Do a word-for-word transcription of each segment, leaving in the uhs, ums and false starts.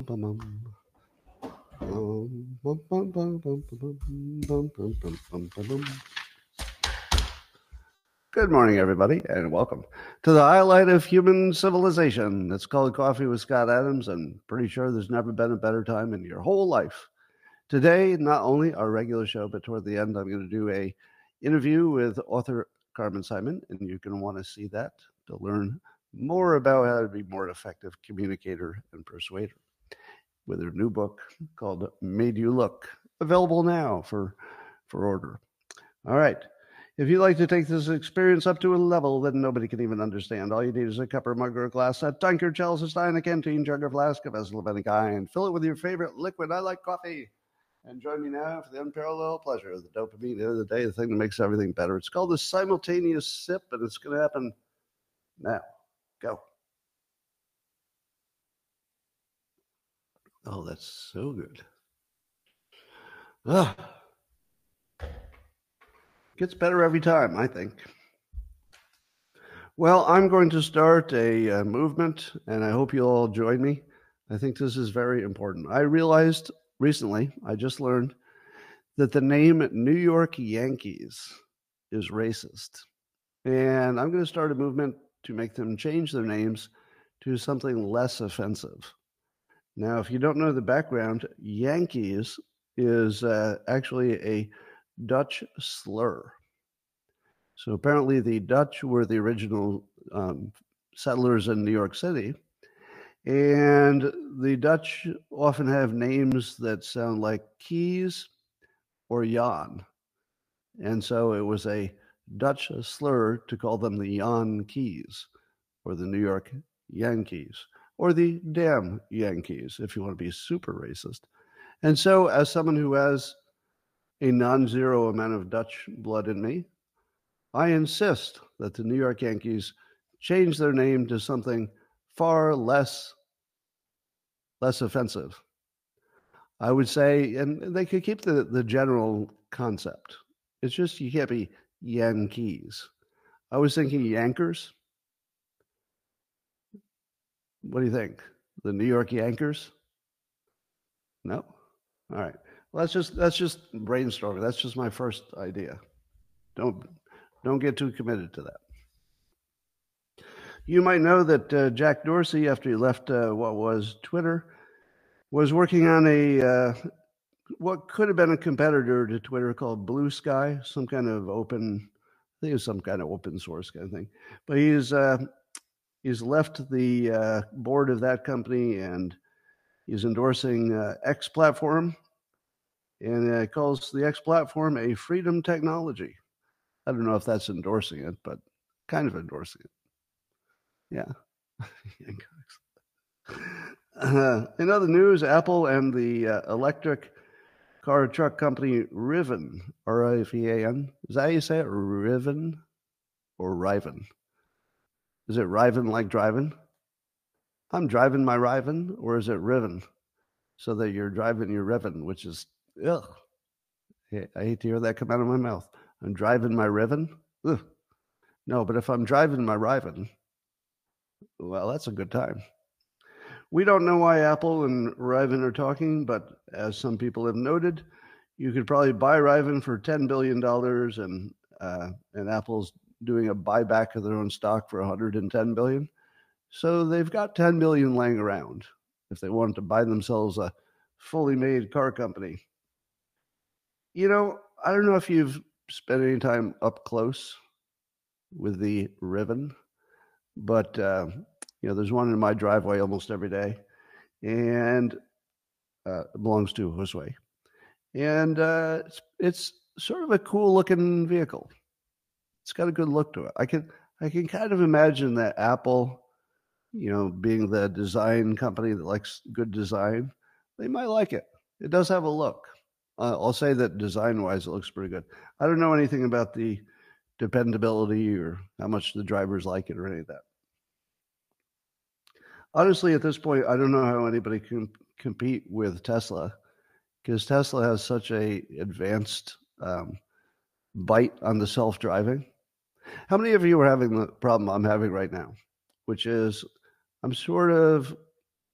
Good morning, everybody, and welcome to the highlight of human civilization. It's called Coffee with Scott Adams, and pretty sure there's never been a better time in your whole life. Today, not only our regular show, but toward the end, I'm going to do a interview with author Carmen Simon, and you're going to want to see that to learn more about how to be more effective communicator and persuader with her new book called Made You Look, available now for, for order. All right. If you'd like to take this experience up to a level that nobody can even understand, all you need is a cup or mug or a glass, a tankard, chalice, a stein, a canteen, jug or flask, a vessel of any kind. Fill it with your favorite liquid. I like coffee. And join me now for the unparalleled pleasure of the dopamine. At the end of the day, the thing that makes everything better. It's called the simultaneous sip, and it's going to happen now. Go. Oh, that's so good. Ah. Gets better every time, I think. Well, I'm going to start a uh, movement, and I hope you'll all join me. I think this is very important. I realized recently, I just learned that the name New York Yankees is racist. And I'm going to start a movement to make them change their names to something less offensive. Now, if you don't know the background, Yankees is uh, actually a Dutch slur. So apparently the Dutch were the original um, settlers in New York City, and the Dutch often have names that sound like Keys or Jan, and so it was a Dutch slur to call them the Yankees, or the New York Yankees, or the damn Yankees, if you want to be super racist. And so as someone who has a non-zero amount of Dutch blood in me, I insist that the New York Yankees change their name to something far less, less offensive. I would say, and they could keep the, the general concept. It's just you can't be Yankees. I was thinking Yankers. What do you think? The New York Yankers? No? All right. Well, that's just that's just brainstorming. That's just my first idea. Don't don't get too committed to that. You might know that uh, Jack Dorsey, after he left uh, what was Twitter, was working on a uh, what could have been a competitor to Twitter called Blue Sky, some kind of open, I think it was some kind of open source kind of thing. But he's uh, he's left the uh, board of that company, and he's endorsing uh, X platform. And it calls the X platform a freedom technology. I don't know if that's endorsing it, but kind of endorsing it. Yeah. uh, in other news, Apple and the uh, electric car truck company Rivian, R I V A N, is that how you say it? Rivian or Riven? Is it Riven like driving? I'm driving my Riven, or is it Riven? So that you're driving your Riven, which is ugh. I hate to hear that come out of my mouth. I'm driving my Riven. Ugh. No, but if I'm driving my Riven, well, that's a good time. We don't know why Apple and Riven are talking, but as some people have noted, you could probably buy Riven for ten billion dollars, and uh, and Apple's doing a buyback of their own stock for one hundred ten billion dollars. So they've got ten billion dollars laying around if they wanted to buy themselves a fully made car company. You know, I don't know if you've spent any time up close with the Riven, but, uh, you know, there's one in my driveway almost every day, and uh, it belongs to Josue. And uh, it's, it's sort of a cool-looking vehicle. It's got a good look to it. I can, I can kind of imagine that Apple, you know, being the design company that likes good design, they might like it. It does have a look. Uh, I'll say that design-wise, it looks pretty good. I don't know anything about the dependability or how much the drivers like it or any of that. Honestly, at this point, I don't know how anybody can compete with Tesla, because Tesla has such a advanced um, bite on the self-driving. How many of you are having the problem I'm having right now, which is I'm sort of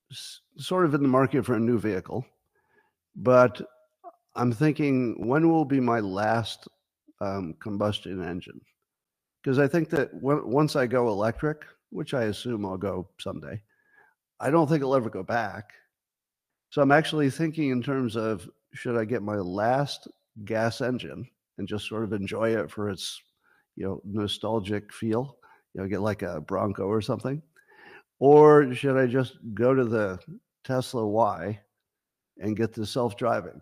s- sort of in the market for a new vehicle, but I'm thinking, when will be my last um, combustion engine? Because I think that w- once I go electric, which I assume I'll go someday, I don't think I'll ever go back. So I'm actually thinking in terms of, should I get my last gas engine and just sort of enjoy it for its, you know, nostalgic feel, you know, get like a Bronco or something, or should I just go to the Tesla Y and get the self-driving?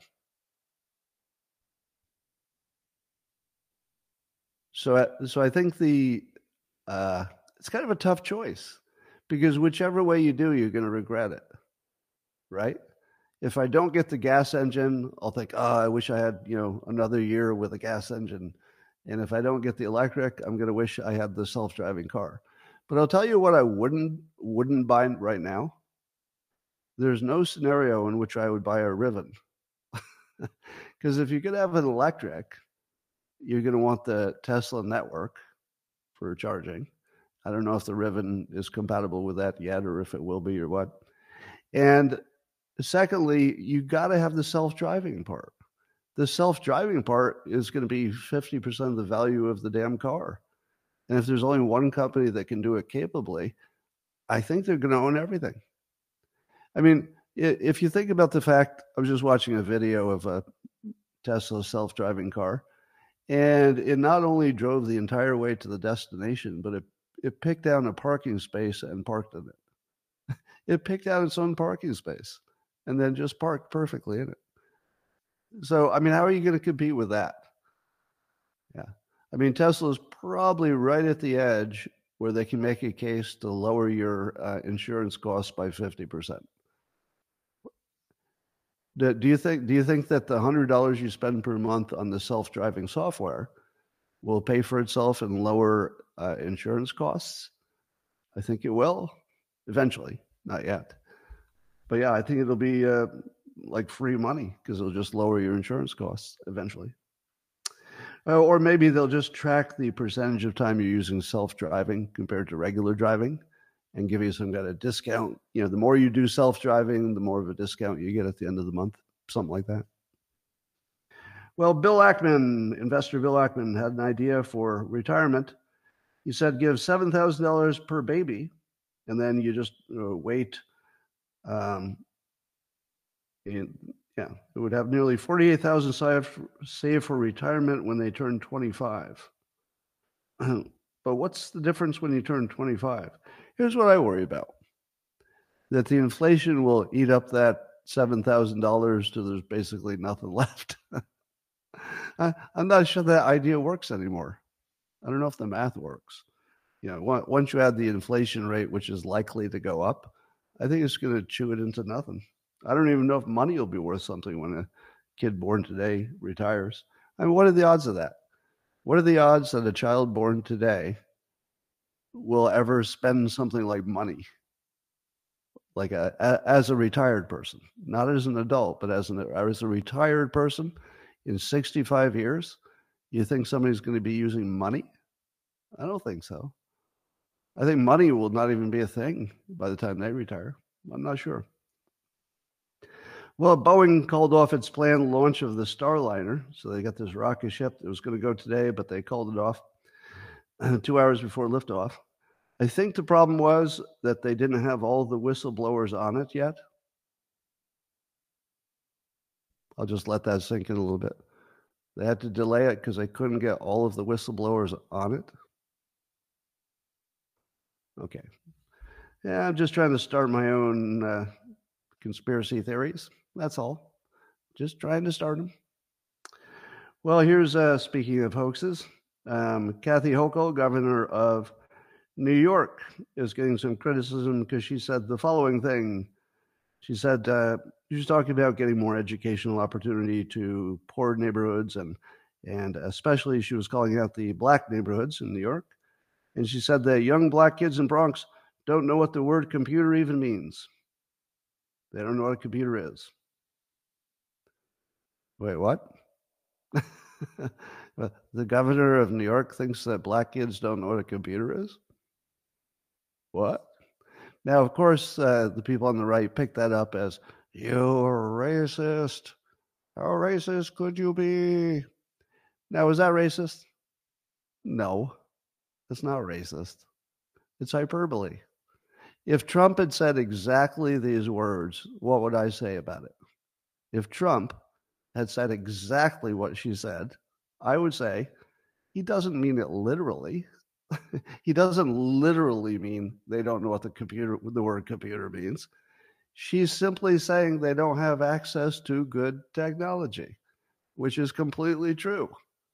So, I- so I think the uh, it's kind of a tough choice, because whichever way you do, you're going to regret it, right? If I don't get the gas engine, I'll think, oh, I wish I had, you know, another year with a gas engine. And if I don't get the electric, I'm going to wish I had the self-driving car. But I'll tell you what I wouldn't wouldn't buy right now. There's no scenario in which I would buy a Rivian. Because if you could have an electric, you're going to want the Tesla network for charging. I don't know if the Rivian is compatible with that yet, or if it will be, or what. And secondly, you got to have the self-driving part. The self-driving part is going to be fifty percent of the value of the damn car. And if there's only one company that can do it capably, I think they're going to own everything. I mean, if you think about the fact, I was just watching a video of a Tesla self-driving car, and it not only drove the entire way to the destination, but it, it picked out a parking space and parked in it. It picked out its own parking space and then just parked perfectly in it. So, I mean, how are you going to compete with that? Yeah. I mean, Tesla's probably right at the edge where they can make a case to lower your uh, insurance costs by fifty percent. Do, do you think do you think that the one hundred dollars you spend per month on the self-driving software will pay for itself and lower uh, insurance costs? I think it will eventually, not yet. But yeah, I think it'll be uh, like free money, because it'll just lower your insurance costs eventually. Uh, or maybe they'll just track the percentage of time you're using self-driving compared to regular driving and give you some kind of discount. You know, the more you do self-driving, the more of a discount you get at the end of the month, something like that. Well, Bill Ackman, investor Bill Ackman, had an idea for retirement. He said, give seven thousand dollars per baby, and then you just uh, wait. Um, and, yeah, it would have nearly forty-eight thousand dollars saved for retirement when they turn twenty-five. But what's the difference when you turn twenty-five? Here's what I worry about: that the inflation will eat up that seven thousand dollars till there's basically nothing left. I, I'm not sure that idea works anymore. I don't know if the math works. You know, once you add the inflation rate, which is likely to go up, I think it's going to chew it into nothing. I don't even know if money will be worth something when a kid born today retires. I mean, what are the odds of that? What are the odds that a child born today will ever spend something like money, like a, a as a retired person, not as an adult, but as an as a retired person in sixty-five years? You think somebody's going to be using money? I don't think so. I think money will not even be a thing by the time they retire. I'm not sure. Well, Boeing called off its planned launch of the Starliner. So they got this rocket ship that was going to go today, but they called it off two hours before liftoff. I think the problem was that they didn't have all the whistleblowers on it yet. I'll just let that sink in a little bit. They had to delay it because they couldn't get all of the whistleblowers on it. Okay. Yeah, I'm just trying to start my own uh, conspiracy theories. That's all. Just trying to start them. Well, here's, uh, speaking of hoaxes, um, Kathy Hochul, governor of New York, is getting some criticism because she said the following thing. She said uh, she was talking about getting more educational opportunity to poor neighborhoods, and and especially she was calling out the black neighborhoods in New York. And she said that young black kids in Bronx don't know what the word computer even means. They don't know what a computer is. Wait, what? The governor of New York thinks that black kids don't know what a computer is? What? Now, of course, uh, the people on the right pick that up as, you're racist. How racist could you be? Now, is that racist? No, it's not racist. It's hyperbole. If Trump had said exactly these words, what would I say about it? If Trump had said exactly what she said, I would say he doesn't mean it literally. He doesn't literally mean they don't know what the computer, the word computer means. She's simply saying they don't have access to good technology, which is completely true.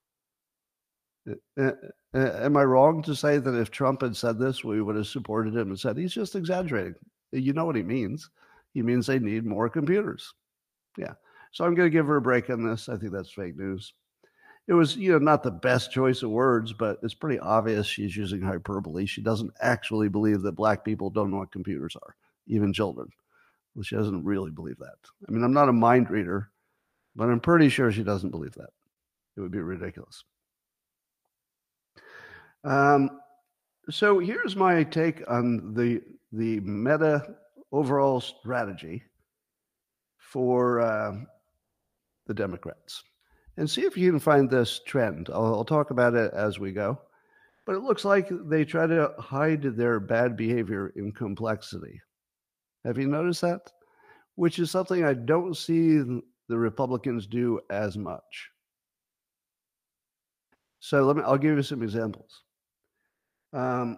Am I wrong to say that if Trump had said this, we would have supported him and said he's just exaggerating? You know what he means. He means they need more computers. Yeah. So I'm going to give her a break on this. I think that's fake news. It was, you know, not the best choice of words, but it's pretty obvious she's using hyperbole. She doesn't actually believe that black people don't know what computers are, even children. Well, she doesn't really believe that. I mean, I'm not a mind reader, but I'm pretty sure she doesn't believe that. It would be ridiculous. Um, so here's my take on the the meta overall strategy for uh, the Democrats, and see if you can find this trend. I'll, I'll talk about it as we go, but it looks like they try to hide their bad behavior in complexity. Have you noticed that? Which is something I don't see the Republicans do as much. So let me, I'll give you some examples. Um,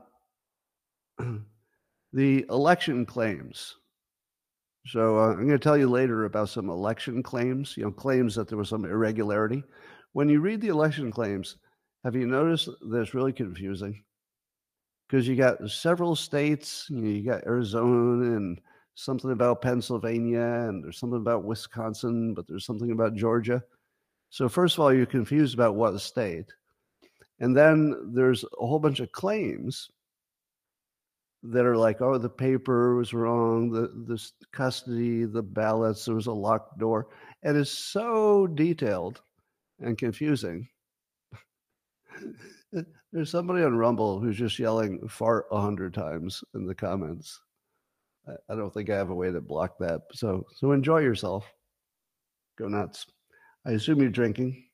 the election claims. So uh, I'm going to tell you later about some election claims, you know, claims that there was some irregularity. When you read the election claims, have you noticed that it's really confusing? Because you got several states, you know, you got Arizona and something about Pennsylvania, and there's something about Wisconsin, but there's something about Georgia. So first of all, you're confused about what state. And then there's a whole bunch of claims that are like, oh, the paper was wrong, the, the custody, the ballots, there was a locked door. And it's so detailed and confusing. There's somebody on Rumble who's just yelling fart a hundred times in the comments. I don't think I have a way to block that. So, so enjoy yourself. Go nuts. I assume you're drinking.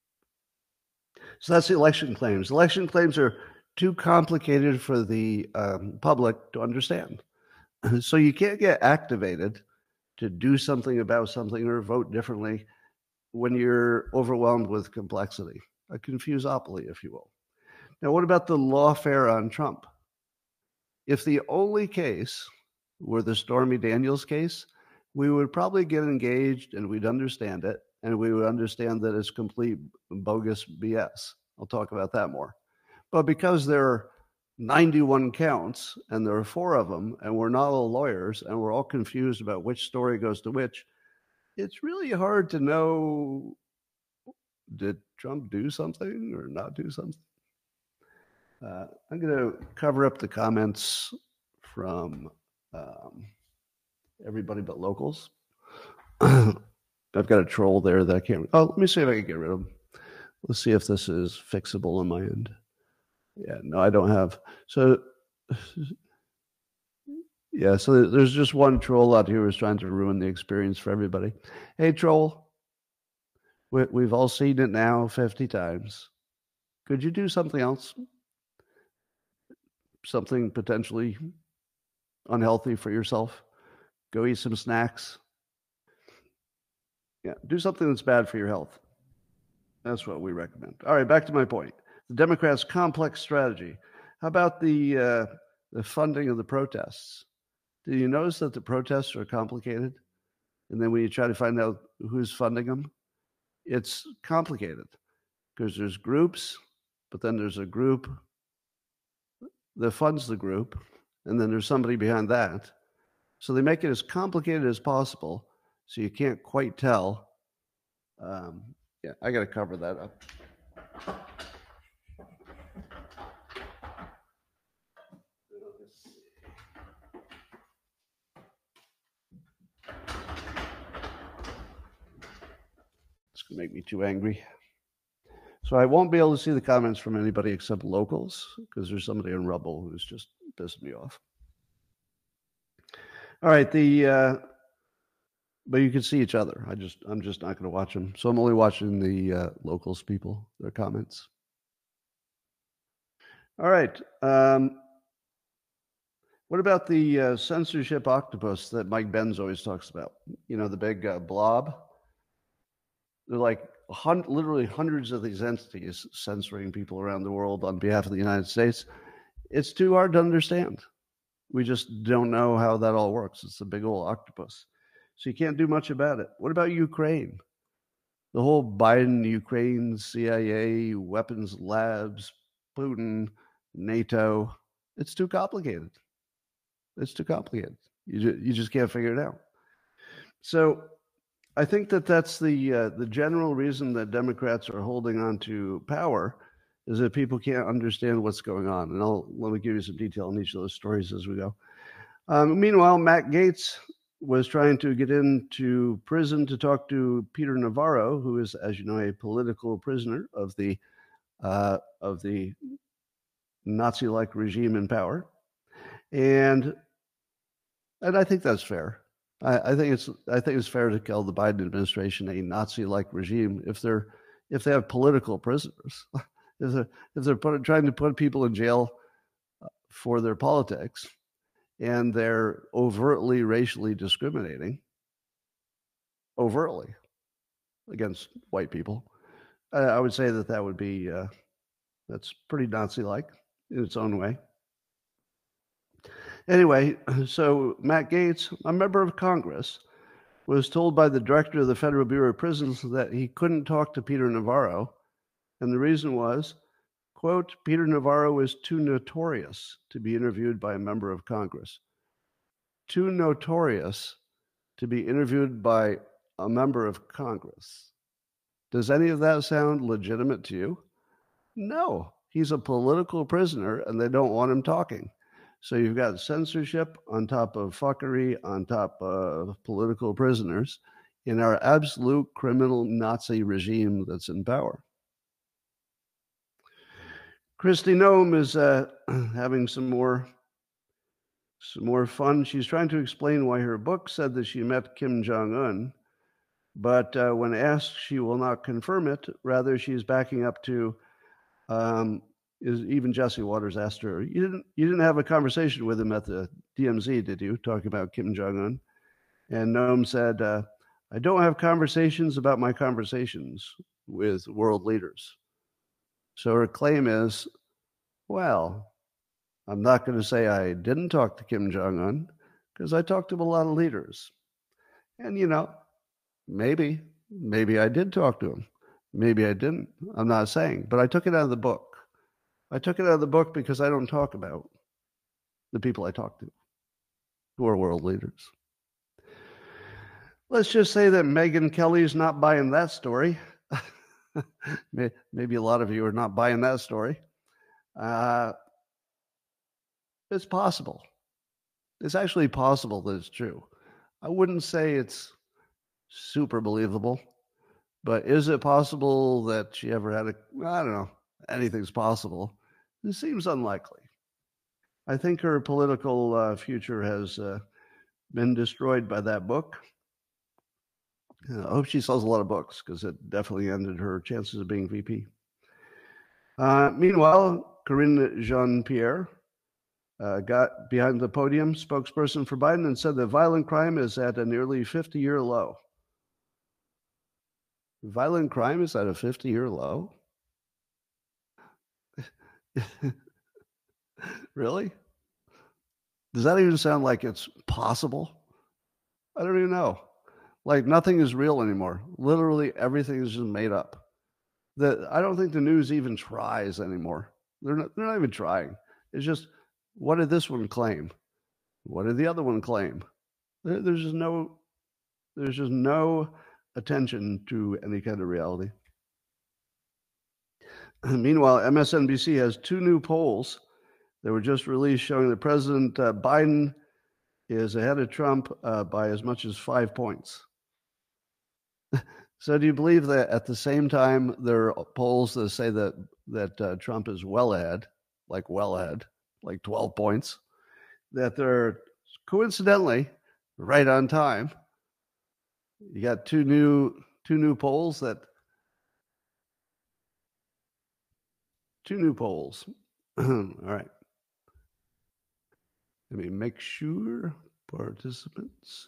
So that's the election claims. Election claims are too complicated for the um, public to understand. So you can't get activated to do something about something or vote differently when you're overwhelmed with complexity, a confusopoly, if you will. Now, what about the lawfare on Trump? If the only case were the Stormy Daniels case, we would probably get engaged and we'd understand it, and we would understand that it's complete bogus B S. I'll talk about that more. But because there are ninety-one counts and there are four of them, and we're not all lawyers and we're all confused about which story goes to which, it's really hard to know, did Trump do something or not do something? Uh, I'm going to cover up the comments from um, everybody but locals. I've got a troll there that I can't. Oh, let me see if I can get rid of him. Let's see if this is fixable on my end. Yeah, no, I don't have. So, yeah, so there's just one troll out here who's trying to ruin the experience for everybody. Hey, troll, we, we've all seen it now fifty times. Could you do something else? Something potentially unhealthy for yourself? Go eat some snacks. Yeah, do something that's bad for your health. That's what we recommend. All right, back to my point. The Democrats' complex strategy. How about the uh, the funding of the protests? Did you notice that the protests are complicated? And then when you try to find out who's funding them, it's complicated because there's groups, but then there's a group that funds the group, and then there's somebody behind that. So they make it as complicated as possible, so you can't quite tell. Um, yeah, I got to cover that up. It's going to make me too angry. So I won't be able to see the comments from anybody except locals because there's somebody on Rumble who's just pissed me off. All right, the uh, but you can see each other. I just I'm just not going to watch them, so I'm only watching the uh, locals people, their comments. All right. Um, what about the uh, censorship octopus that Mike Benz always talks about? You know, the big uh, blob. They're like hun- literally hundreds of these entities censoring people around the world on behalf of the United States. It's too hard to understand. We just don't know how that all works. It's a big old octopus. So you can't do much about it. What about Ukraine? The whole Biden, Ukraine, C I A, weapons labs, Putin, NATO. It's too complicated. It's too complicated. You, ju- you just can't figure it out. So I think that that's the uh, the general reason that Democrats are holding on to power is that people can't understand what's going on. And I'll let me give you some detail on each of those stories as we go. Um, meanwhile, Matt Gaetz was trying to get into prison to talk to Peter Navarro, who is, as you know, a political prisoner of the uh, of the Nazi-like regime in power, and and I think that's fair. I, I think it's I think it's fair to call the Biden administration a Nazi-like regime if they're if they have political prisoners, if they're, if they're put, trying to put people in jail for their politics, and they're overtly racially discriminating, overtly against white people. I, I would say that that would be uh, that's pretty Nazi-like in its own way. Anyway, so Matt Gaetz, a member of Congress, was told by the director of the Federal Bureau of Prisons that he couldn't talk to Peter Navarro, and the reason was, quote, Peter Navarro is too notorious to be interviewed by a member of Congress. Too notorious to be interviewed by a member of Congress. Does any of that sound legitimate to you? No, he's a political prisoner and they don't want him talking. So you've got censorship on top of fuckery, on top of political prisoners in our absolute criminal Nazi regime that's in power. Kristi Noem is uh, having some more some more fun. She's trying to explain why her book said that she met Kim Jong-un, but uh, when asked, she will not confirm it. Rather, she's backing up to um, is even Jesse Waters asked her, you didn't you didn't have a conversation with him at the D M Z, did you, talking about Kim Jong-un? And Noam said, uh, I don't have conversations about my conversations with world leaders. So her claim is, well, I'm not going to say I didn't talk to Kim Jong-un because I talked to a lot of leaders. And, you know, maybe, maybe I did talk to him. Maybe I didn't. I'm not saying, but I took it out of the book. I took it out of the book because I don't talk about the people I talk to who are world leaders. Let's just say that Megyn Kelly's not buying that story. Maybe a lot of you are not buying that story. Uh, it's possible. It's actually possible that it's true. I wouldn't say it's super believable, but is it possible that she ever had a, I don't know, anything's possible. It seems unlikely. I think her political uh, future has uh, been destroyed by that book. I hope she sells a lot of books because it definitely ended her chances of being V P. Uh, meanwhile, Karine Jean-Pierre uh, got behind the podium, spokesperson for Biden, and said that violent crime is at a nearly fifty-year low. Violent crime is at a fifty-year low? Really? Does that even sound like it's possible? I don't even know. Like nothing is real anymore. Literally everything is just made up. The, I don't think the news even tries anymore. They're not, they're not even trying. It's just, what did this one claim? What did the other one claim? There, there's just no, there's just no attention to any kind of reality. Meanwhile, M S N B C has two new polls that were just released showing that President uh, Biden is ahead of Trump uh, by as much as five points. So do you believe that at the same time there are polls that say that that uh, Trump is well ahead, like well ahead, like twelve points, that there are coincidentally right on time. You got two new two new polls that two new polls. All right. Let me make sure participants.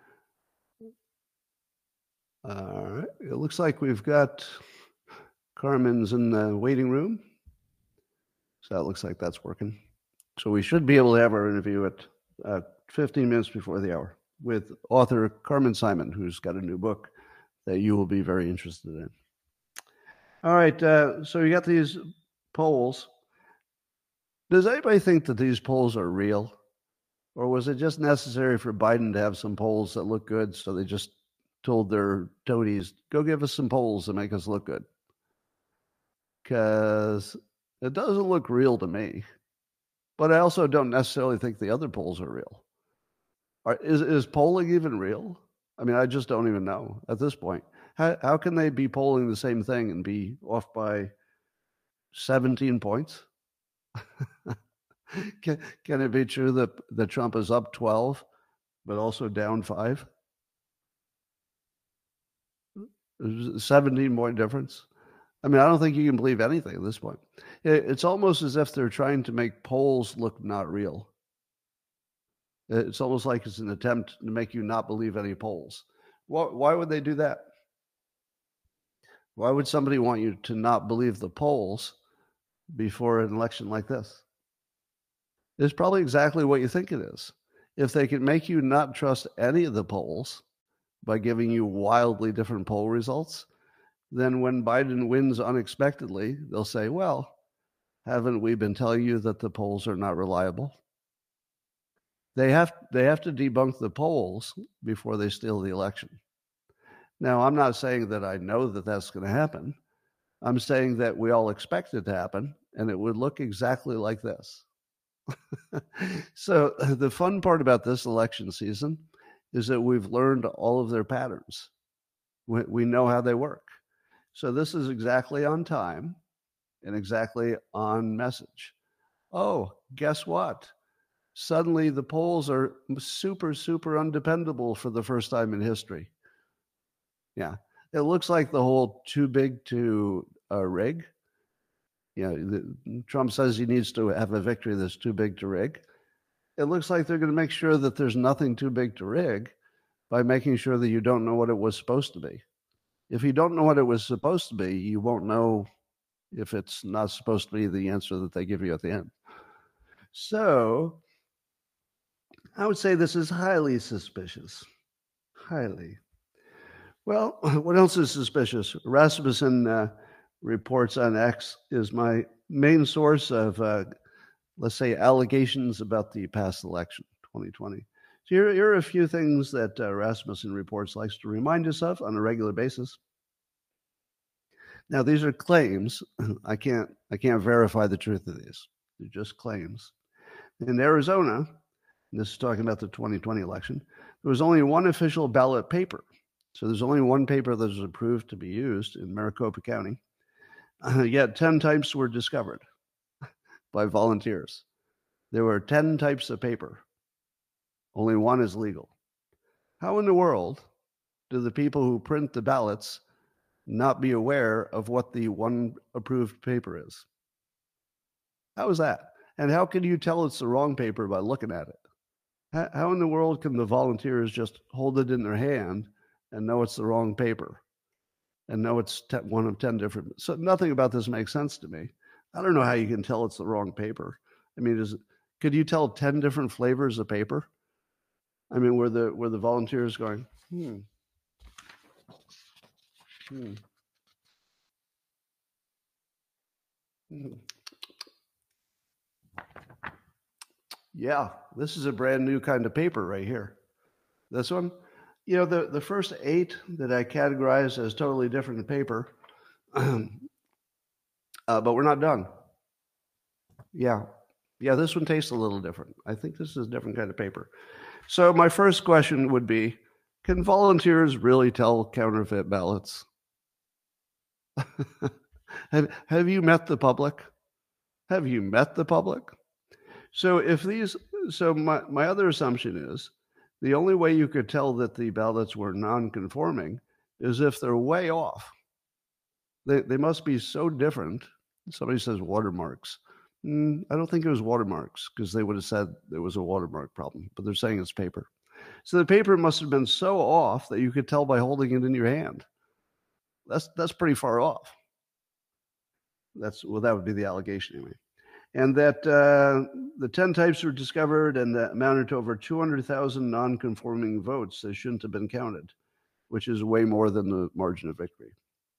All right. It looks like we've got Carmen's in the waiting room. So that looks like that's working. So we should be able to have our interview at uh, fifteen minutes before the hour with author Carmen Simon, who's got a new book that you will be very interested in. All right. Uh, so you got these polls. Does anybody think that these polls are real? Or was it just necessary for Biden to have some polls that look good, so they just told their toadies, go give us some polls that make us look good? Because it doesn't look real to me. But I also don't necessarily think the other polls are real. Are, is, is polling even real? I mean, I just don't even know at this point. How, how can they be polling the same thing and be off by seventeen points? Can, can it be true that, that Trump is up twelve, but also down five? seventeen point difference. I mean, I don't think you can believe anything at this point. It, it's almost as if they're trying to make polls look not real. It's almost like it's an attempt to make you not believe any polls. Why, why would they do that? Why would somebody want you to not believe the polls before an election like this? It's probably exactly what you think it is. If they can make you not trust any of the polls by giving you wildly different poll results, then when Biden wins unexpectedly, they'll say, well, haven't we been telling you that the polls are not reliable? They have, they have to debunk the polls before they steal the election. Now, I'm not saying that I know that that's going to happen. I'm saying that we all expect it to happen, and it would look exactly like this. So the fun part about this election season is that we've learned all of their patterns. We, we know how they work. So this is exactly on time and exactly on message. Oh, guess what? Suddenly the polls are super, super undependable for the first time in history. Yeah, it looks like the whole too big to uh, rig. You know, the, Trump says he needs to have a victory that's too big to rig. It looks like they're going to make sure that there's nothing too big to rig by making sure that you don't know what it was supposed to be. If you don't know what it was supposed to be, you won't know if it's not supposed to be the answer that they give you at the end. So I would say this is highly suspicious. Highly. Well, what else is suspicious? Rasmussen uh, reports on X is my main source of, uh, let's say, allegations about the past election, twenty twenty. So here, here are a few things that uh, Rasmussen Reports likes to remind us of on a regular basis. Now, these are claims. I can't, I can't verify the truth of these. They're just claims. In Arizona, and this is talking about the twenty twenty election, there was only one official ballot paper. So there's only one paper that was approved to be used in Maricopa County. Uh, yet ten types were discovered by volunteers. There were ten types of paper. Only one is legal. How in the world do the people who print the ballots not be aware of what the one approved paper is? How is that? And how can you tell it's the wrong paper by looking at it? How, how in the world can the volunteers just hold it in their hand and know it's the wrong paper and know it's ten, one of ten different? So nothing about this makes sense to me. I don't know how you can tell it's the wrong paper. I mean, is, could you tell ten different flavors of paper? I mean, were the, were the volunteers going, hmm, hmm, hmm. Yeah, this is a brand new kind of paper right here. This one, you know, the, the first eight that I categorized as totally different paper, uh, but we're not done. Yeah, yeah, this one tastes a little different. I think this is a different kind of paper. So my first question would be, can volunteers really tell counterfeit ballots? have, have you met the public? Have you met the public? So if these, so my, my other assumption is The only way you could tell that the ballots were non-conforming is if they're way off. They, they must be so different. Somebody says watermarks. Mm, I don't think it was watermarks, because they would have said there was a watermark problem, but they're saying it's paper. So the paper must have been so off that you could tell by holding it in your hand. That's that's pretty far off. That's well, that would be the allegation anyway. And that uh, the ten types were discovered and that amounted to over two hundred thousand non-conforming votes that shouldn't have been counted, which is way more than the margin of victory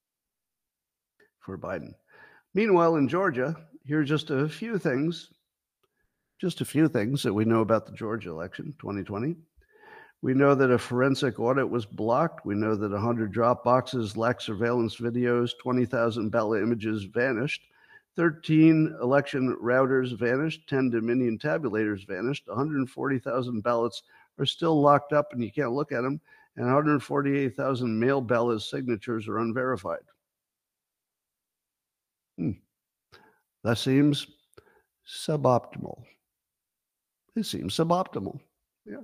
for Biden. Meanwhile, in Georgia, here are just a few things, just a few things that we know about the Georgia election, twenty twenty. We know that a forensic audit was blocked. We know that one hundred drop boxes lacked surveillance videos, twenty thousand ballot images vanished, thirteen election routers vanished, ten Dominion tabulators vanished, one hundred forty thousand ballots are still locked up and you can't look at them, and one hundred forty-eight thousand mail ballot signatures are unverified. Hmm. That seems suboptimal. It seems suboptimal. Yeah.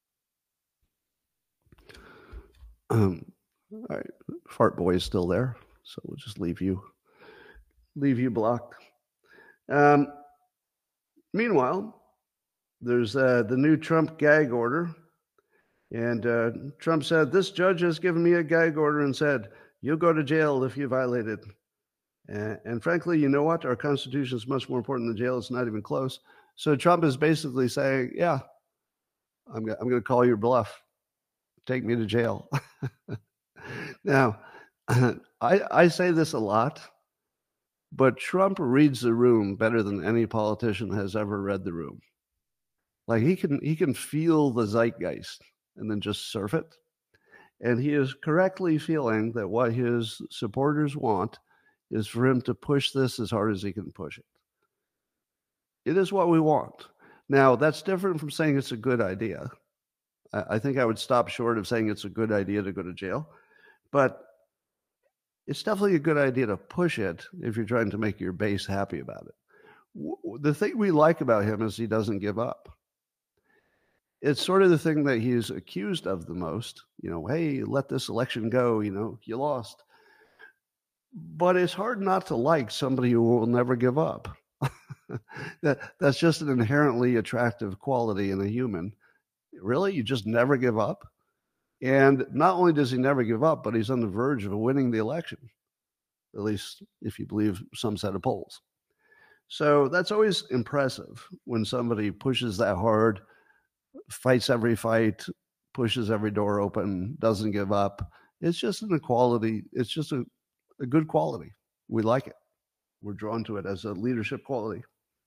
Um, all right, Fart Boy is still there, so we'll just leave you, leave you blocked. Um, meanwhile, there's uh, the new Trump gag order, and uh, Trump said, "This judge has given me a gag order and said you'll go to jail if you violate it." And, and frankly, you know what? Our Constitution is much more important than jail. It's not even close. So Trump is basically saying, "Yeah, I'm I'm going to call your bluff. Take me to jail." Now, I, I say this a lot, but Trump reads the room better than any politician has ever read the room. Like he can he can feel the zeitgeist and then just surf it. And he is correctly feeling that what his supporters want is for him to push this as hard as he can push it. It is what we want. Now, that's different from saying it's a good idea. I think I would stop short of saying it's a good idea to go to jail, but it's definitely a good idea to push it if you're trying to make your base happy about it. The thing we like about him is he doesn't give up. It's sort of the thing that he's accused of the most. You know, hey, let this election go, you know, you lost. But it's hard not to like somebody who will never give up. that That's just an inherently attractive quality in a human. Really? You just never give up? And not only does he never give up, but he's on the verge of winning the election, at least if you believe some set of polls. So that's always impressive when somebody pushes that hard, fights every fight, pushes every door open, doesn't give up. It's just an equality. It's just a, a good quality. We like it. We're drawn to it as a leadership quality.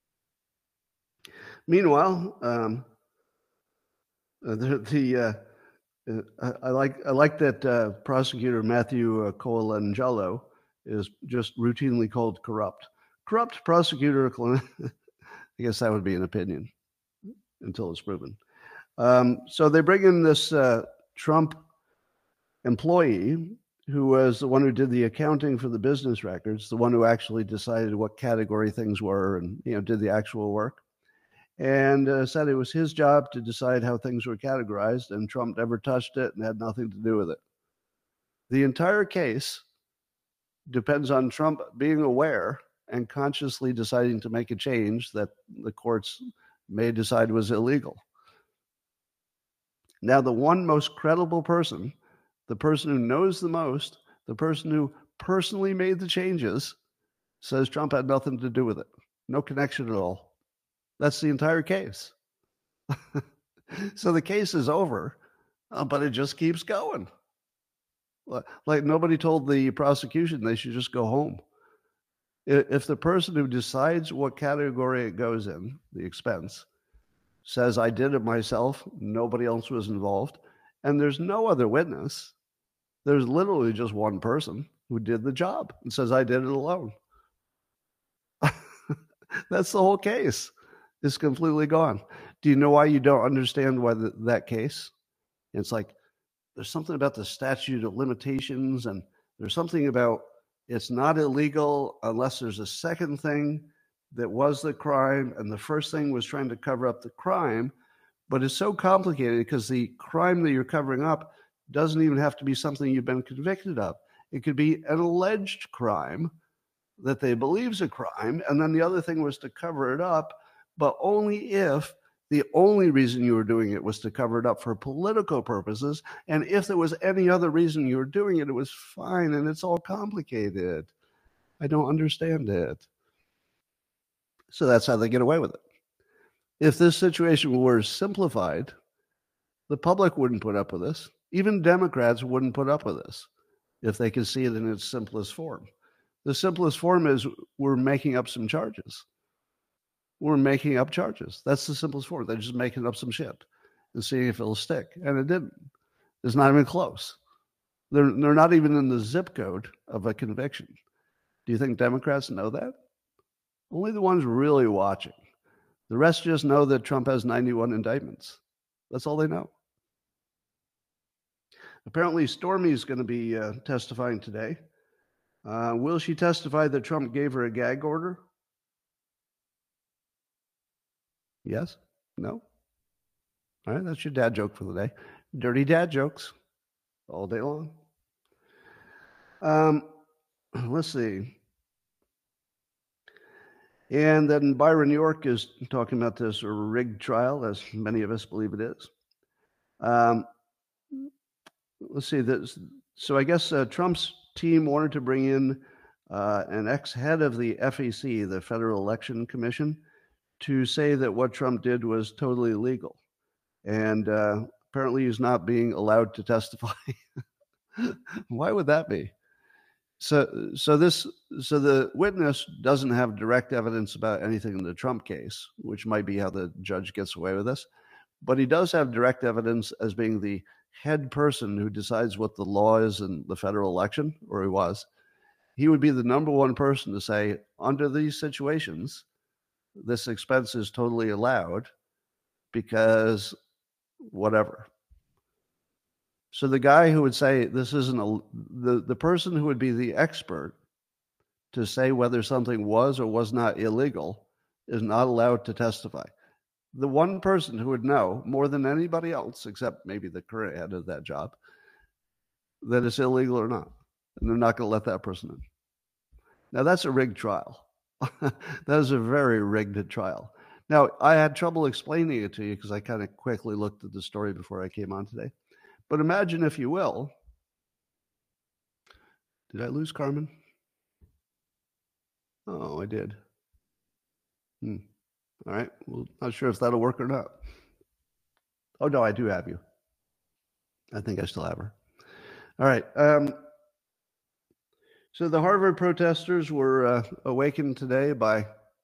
Meanwhile, um, Uh, the, the uh, uh, I like I like that uh, prosecutor Matthew uh, Colangelo is just routinely called corrupt. Corrupt prosecutor. I guess that would be an opinion until it's proven. Um, so they bring in this uh, Trump employee who was the one who did the accounting for the business records, the one who actually decided what category things were and you know did the actual work. And uh, said it was his job to decide how things were categorized, and Trump never touched it and had nothing to do with it. The entire case depends on Trump being aware and consciously deciding to make a change that the courts may decide was illegal. Now, the one most credible person, the person who knows the most, the person who personally made the changes, says Trump had nothing to do with it. No connection at all. That's the entire case. So the case is over, uh, but it just keeps going. Like nobody told the prosecution they should just go home. If the person who decides what category it goes in, the expense, says, I did it myself, nobody else was involved, and there's no other witness, there's literally just one person who did the job and says, I did it alone. That's the whole case. It's completely gone. Do you know why you don't understand why the, that case? It's like there's something about the statute of limitations, and there's something about it's not illegal unless there's a second thing that was the crime, and the first thing was trying to cover up the crime. But it's so complicated because the crime that you're covering up doesn't even have to be something you've been convicted of. It could be an alleged crime that they believe is a crime, and then the other thing was to cover it up, but only if the only reason you were doing it was to cover it up for political purposes, and if there was any other reason you were doing it, it was fine, and it's all complicated. I don't understand it. So that's how they get away with it. If this situation were simplified, the public wouldn't put up with this. Even Democrats wouldn't put up with this if they could see it in its simplest form. The simplest form is we're making up some charges. We're making up charges. That's the simplest form. They're just making up some shit and seeing if it'll stick. And it didn't. It's not even close. They're, they're not even in the zip code of a conviction. Do you think Democrats know that? Only the ones really watching. The rest just know that Trump has ninety-one indictments. That's all they know. Apparently, Stormy is going to be uh, testifying today. Uh, will she testify that Trump gave her a gag order? Yes? No? All right, that's your dad joke for the day. Dirty dad jokes all day long. Um, let's see. And then Byron York is talking about this rigged trial, as many of us believe it is. Um, let's see. This, so I guess uh, Trump's team wanted to bring in uh, an ex-head of the F E C, the Federal Election Commission, to say that what Trump did was totally illegal. And uh, apparently he's not being allowed to testify. Why would that be? So, so this, so the witness doesn't have direct evidence about anything in the Trump case, which might be how the judge gets away with this. But he does have direct evidence as being the head person who decides what the law is in the federal election, or he was. He would be the number one person to say, under these situations, this expense is totally allowed because whatever. So the guy who would say this isn't a, the, the person who would be the expert to say whether something was or was not illegal is not allowed to testify. The one person who would know more than anybody else, except maybe the current head of that job, that it's illegal or not. And they're not going to let that person in. Now, that's a rigged trial. That is a very rigged trial. Now, I had trouble explaining it to you because I kind of quickly looked at the story before I came on today. But imagine, if you will, did I lose Carmen? Oh, I did. Hmm. All right. Well, not sure if that'll work or not. Oh, no, I do have you. I think I still have her. All right. Um, so the Harvard protesters were uh, awakened today by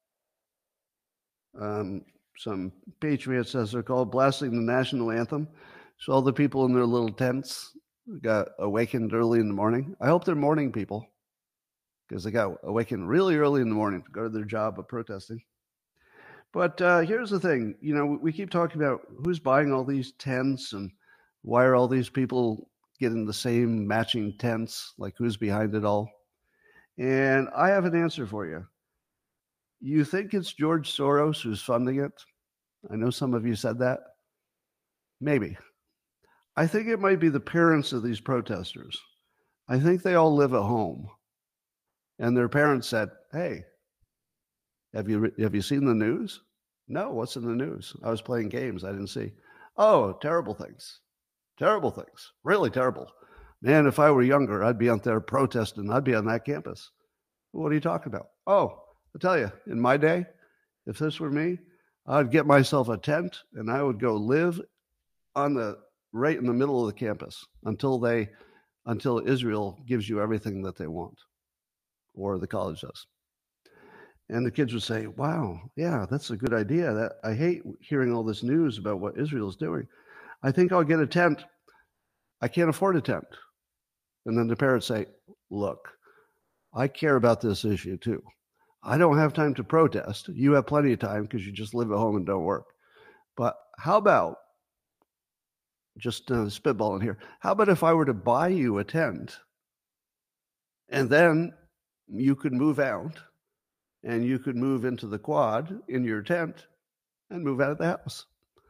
um, some patriots, as they're called, blasting the national anthem. So all the people in their little tents got awakened early in the morning. I hope they're morning people, because they got awakened really early in the morning to go to their job of protesting. But uh, here's the thing. You know, we keep talking about who's buying all these tents and why are all these people getting the same matching tents, like who's behind it all. And I have an answer for you. You think it's George Soros who's funding it? I know some of you said that. Maybe. I think it might be the parents of these protesters. I think they all live at home. And their parents said, hey, have you have you seen the news? No, what's in the news? I was playing games. I didn't see. Oh, terrible things. Terrible things. Really terrible. Man, if I were younger, I'd be out there protesting. I'd be on that campus. What are you talking about? Oh, I'll tell you, in my day, if this were me, I'd get myself a tent and I would go live on the right in the middle of the campus until they, until Israel gives you everything that they want, or the college does. And the kids would say, wow, yeah, that's a good idea. That I hate hearing all this news about what Israel's doing. I think I'll get a tent. I can't afford a tent. And then the parents say, look, I care about this issue too. I don't have time to protest. You have plenty of time because you just live at home and don't work. But how about, just uh, spitballing here, how about if I were to buy you a tent and then you could move out and you could move into the quad in your tent and move out of the house?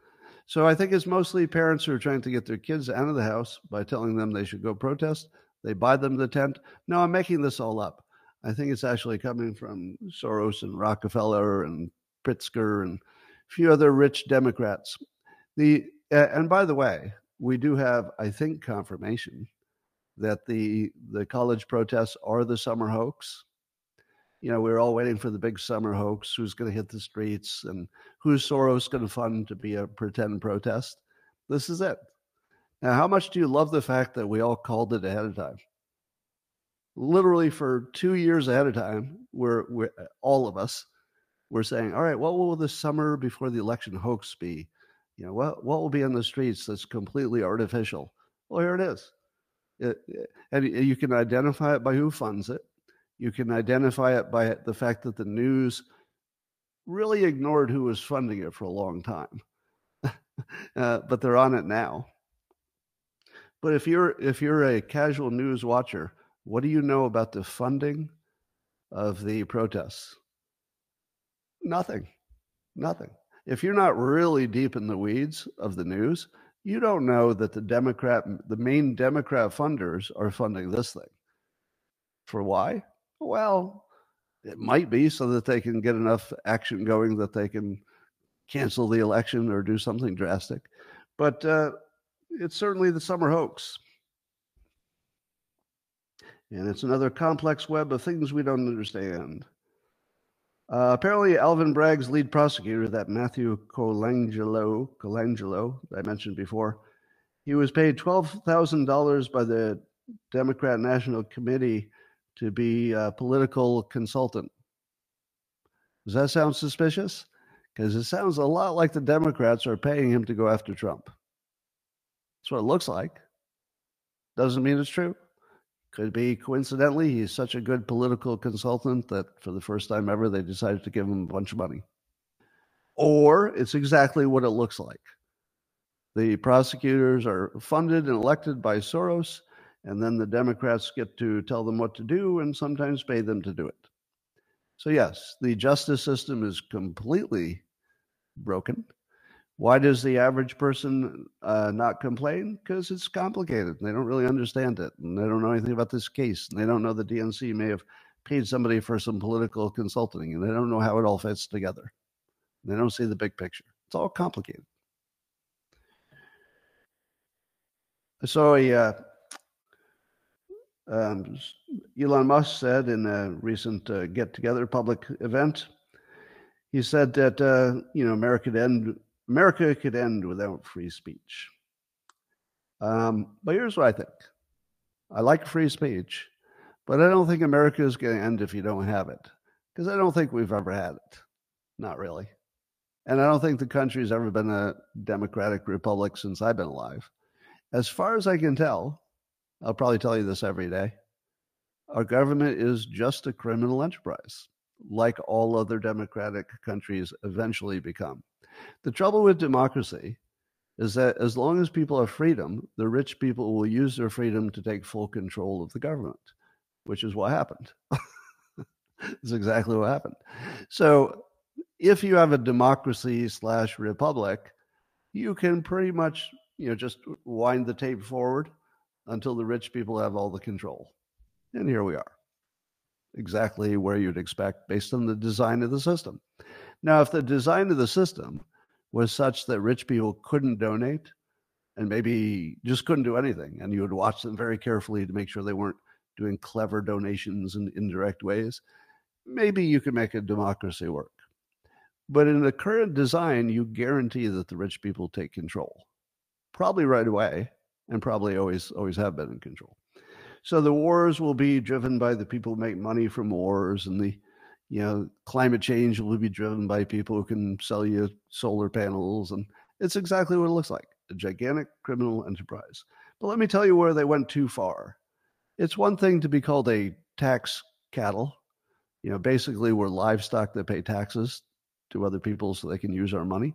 So I think it's mostly parents who are trying to get their kids out of the house by telling them they should go protest. They buy them the tent. No, I'm making this all up. I think it's actually coming from Soros and Rockefeller and Pritzker and a few other rich Democrats. The uh, and by the way, we do have, I think, confirmation that the the college protests are the summer hoax. You know, we're all waiting for the big summer hoax. Who's going to hit the streets and who's Soros going to fund to be a pretend protest? This is it. Now, how much do you love the fact that we all called it ahead of time? Literally for two years ahead of time, we're, we're all of us were saying, all right, what will the summer before the election hoax be? You know, what, what will be in the streets that's completely artificial? Well, here it is. It, and you can identify it by who funds it. You can identify it by the fact that the news really ignored who was funding it for a long time, uh, but they're on it now. But if you're if you're a casual news watcher, what do you know about the funding of the protests? Nothing, nothing. If you're not really deep in the weeds of the news, you don't know that the Democrat, the main Democrat funders are funding this thing. For why? Well, it might be so that they can get enough action going that they can cancel the election or do something drastic. But uh, it's certainly the summer hoax. And it's another complex web of things we don't understand. Uh, apparently, Alvin Bragg's lead prosecutor, that Matthew Colangelo, Colangelo that I mentioned before, he was paid twelve thousand dollars by the Democrat National Committee to be a political consultant. Does that sound suspicious? Because it sounds a lot like the Democrats are paying him to go after Trump. That's what it looks like. Doesn't mean it's true. Could be coincidentally, he's such a good political consultant that for the first time ever, they decided to give him a bunch of money. Or it's exactly what it looks like. The prosecutors are funded and elected by Soros, and then the Democrats get to tell them what to do and sometimes pay them to do it. So yes, the justice system is completely broken. Why does the average person uh, not complain? Because it's complicated. They don't really understand it, and they don't know anything about this case. And they don't know the D N C may have paid somebody for some political consulting, and they don't know how it all fits together. They don't see the big picture. It's all complicated. I saw a uh, um, Elon Musk said in a recent uh, get-together public event, he said that uh, you know America could end America could end without free speech. Um, but here's what I think: I like free speech, but I don't think America is going to end if you don't have it, because I don't think we've ever had it, not really, and I don't think the country's ever been a democratic republic since I've been alive. As far as I can tell, I'll probably tell you this every day, our government is just a criminal enterprise, like all other democratic countries eventually become. The trouble with democracy is that as long as people have freedom, the rich people will use their freedom to take full control of the government, which is what happened. It's exactly what happened. So if you have a democracy slash republic, you can pretty much, you know, just wind the tape forward until the rich people have all the control. And here we are, exactly where you'd expect based on the design of the system. Now, if the design of the system was such that rich people couldn't donate and maybe just couldn't do anything, and you would watch them very carefully to make sure they weren't doing clever donations in indirect ways, maybe you could make a democracy work. But in the current design, you guarantee that the rich people take control, probably right away, and probably always always have been in control. So the wars will be driven by the people who make money from wars, and the you know climate change will be driven by people who can sell you solar panels, and it's exactly what it looks like, a gigantic criminal enterprise. But let me tell you where they went too far. It's one thing to be called a tax cattle. You know, basically we're livestock that pay taxes to other people so they can use our money.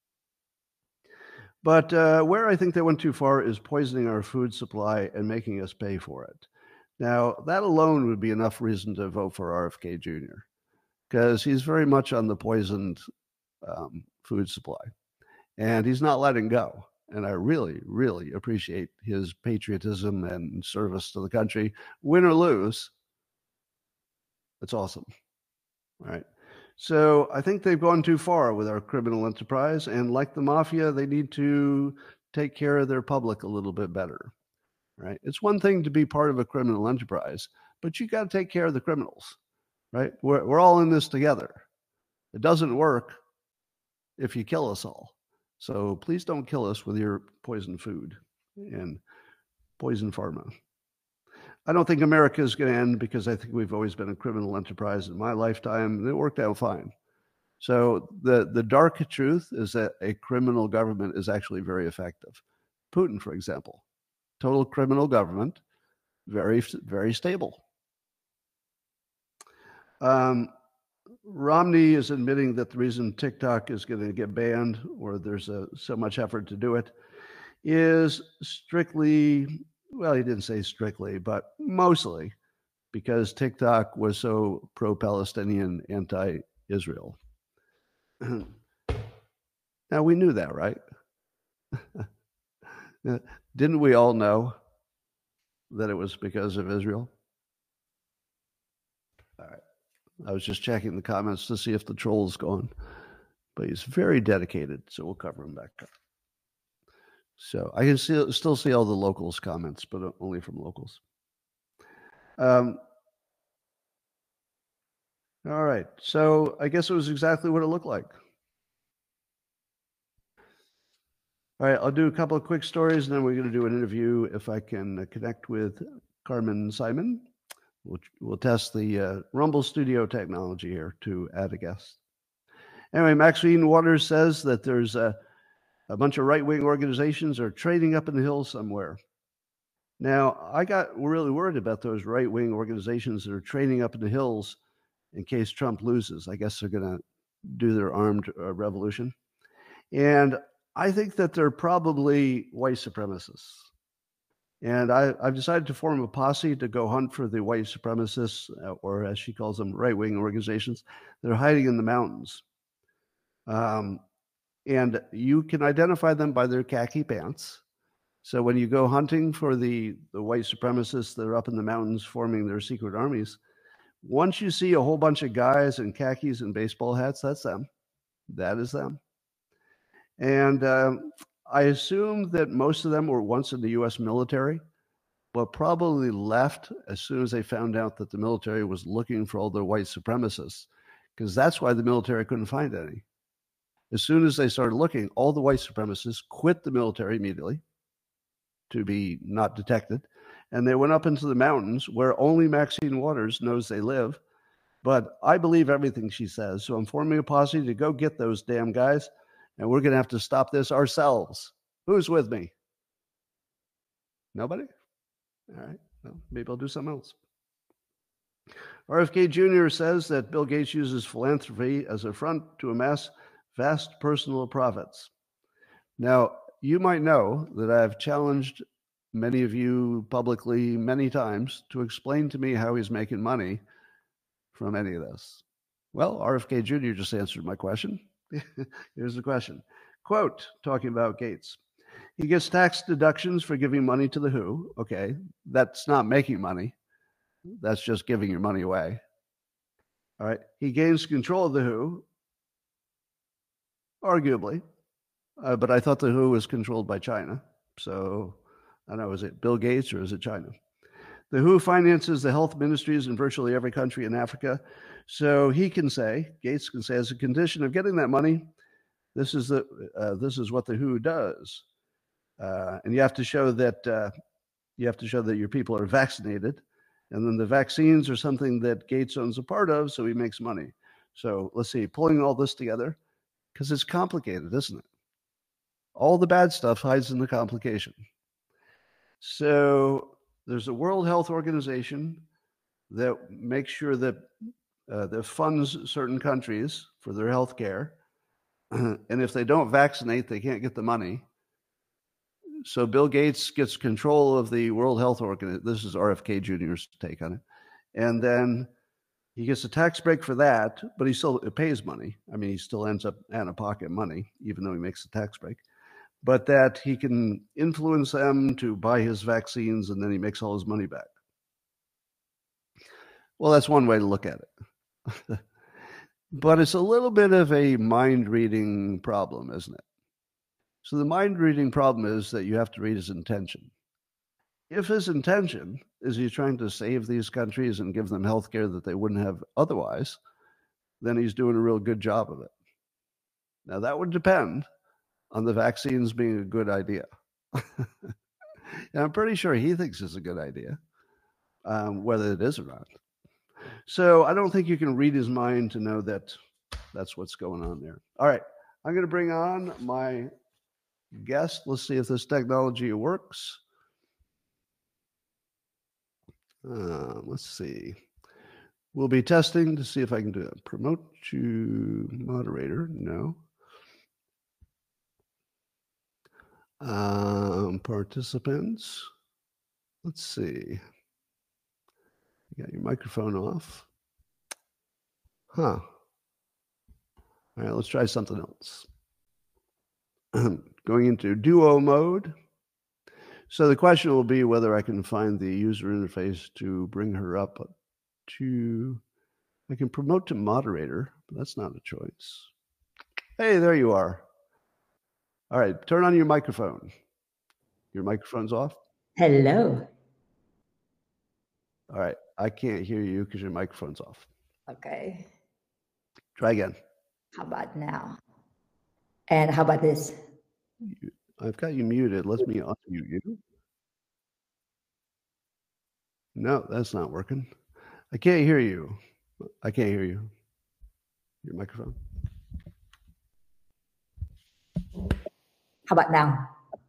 But uh, where I think they went too far is poisoning our food supply and making us pay for it. Now, that alone would be enough reason to vote for R F K Junior, because he's very much on the poisoned um, food supply. and he's not letting go. And I really, really appreciate his patriotism and service to the country. Win or lose, it's awesome. All right. So I think they've gone too far with our criminal enterprise. And like the mafia, they need to take care of their public a little bit better. Right. It's one thing to be part of a criminal enterprise, but you got to take care of the criminals. Right. We're, we're all in this together. It doesn't work if you kill us all. So please don't kill us with your poison food and poison pharma. I don't think America is going to end because I think we've always been a criminal enterprise in my lifetime, and it worked out fine. So the, the dark truth is that a criminal government is actually very effective. Putin, for example, total criminal government, very, very stable. Um, Romney is admitting that the reason TikTok is going to get banned, or there's a, so much effort to do it, is strictly, well, he didn't say strictly, but mostly because TikTok was so pro-Palestinian, anti-Israel. Now, we knew that, right? Didn't we all know that it was because of Israel? All right. I was just checking the comments to see if the troll's gone, but he's very dedicated, so we'll cover him back up. So I can see, still see all the locals comments, but only from locals. Um, all right, so I guess it was exactly what it looked like. All right, I'll do a couple of quick stories, and then we're going to do an interview if I can connect with Carmen Simon. We'll, we'll test the uh, Rumble Studio technology here to add a guest. Anyway, Maxine Waters says that there's a, a bunch of right-wing organizations are trading up in the hills somewhere. Now, I got really worried about those right-wing organizations that are trading up in the hills in case Trump loses. I guess they're going to do their armed uh, revolution. And I think that they're probably white supremacists. And I, I've decided to form a posse to go hunt for the white supremacists, or as she calls them, right-wing organizations that are hiding in the mountains. Um, and you can identify them by their khaki pants. So when you go hunting for the, the white supremacists that are up in the mountains forming their secret armies, once you see a whole bunch of guys in khakis and baseball hats, that's them. That is them. And uh, I assume that most of them were once in the U S military, but probably left as soon as they found out that the military was looking for all the white supremacists, because that's why the military couldn't find any. As soon as they started looking, all the white supremacists quit the military immediately to be not detected, and they went up into the mountains where only Maxine Waters knows they live. But I believe everything she says, so I'm forming a posse to go get those damn guys. And we're going to have to stop this ourselves. Who's with me? Nobody? All right. Well, maybe I'll do something else. R F K Junior says that Bill Gates uses philanthropy as a front to amass vast personal profits. Now, you might know that I've challenged many of you publicly many times to explain to me how he's making money from any of this. Well, R F K Junior just answered my question. Here's the question. Quote, talking about Gates. He gets tax deductions for giving money to the W H O. Okay, that's not making money. That's just giving your money away. All right. He gains control of the W H O, arguably. Uh, but I thought the W H O was controlled by China. So, I don't know, is it Bill Gates or is it China? The W H O finances the health ministries in virtually every country in Africa. So he can say, Gates can say, as a condition of getting that money, this is the uh, this is what the W H O does, uh, and you have to show that uh, you have to show that your people are vaccinated, and then the vaccines are something that Gates owns a part of, so he makes money. So let's see, pulling all this together, because it's complicated, isn't it? All the bad stuff hides in the complication. So there's a World Health Organization that makes sure that uh, that funds certain countries for their health care. And if they don't vaccinate, they can't get the money. So Bill Gates gets control of the World Health Organization. This is R F K Junior's take on it. And then He gets a tax break for that, but he still it pays money. I mean, he still ends up out of pocket money, even though he makes a tax break. But that he can influence them to buy his vaccines, and then he makes all his money back. Well, that's one way to look at it. But it's a little bit of a mind-reading problem, isn't it? So the mind-reading problem is that you have to read his intention. If his intention is he's trying to save these countries and give them health care that they wouldn't have otherwise, then he's doing a real good job of it. Now, that would depend on the vaccines being a good idea. And I'm pretty sure he thinks it's a good idea, um, whether it is or not. So I don't think you can read his mind to know that that's what's going on there. All right, I'm going to bring on my guest. Let's see if this technology works. Uh, let's see. We'll be testing to see if I can do it. Promote to moderator. No. Um, participants. Let's see. You got your microphone off. Huh. All right, let's try something else. Going into duo mode. So the question will be whether I can find the user interface to bring her up to, I can promote to moderator, but that's not a choice. Hey, there you are. All right, turn on your microphone. Your microphone's off? Hello. All right, I can't hear you because your microphone's off. Okay. Try again. How about now? And how about this? You, I've got you muted. Let me unmute you. No, that's not working. I can't hear you. I can't hear you. Your microphone. How about now?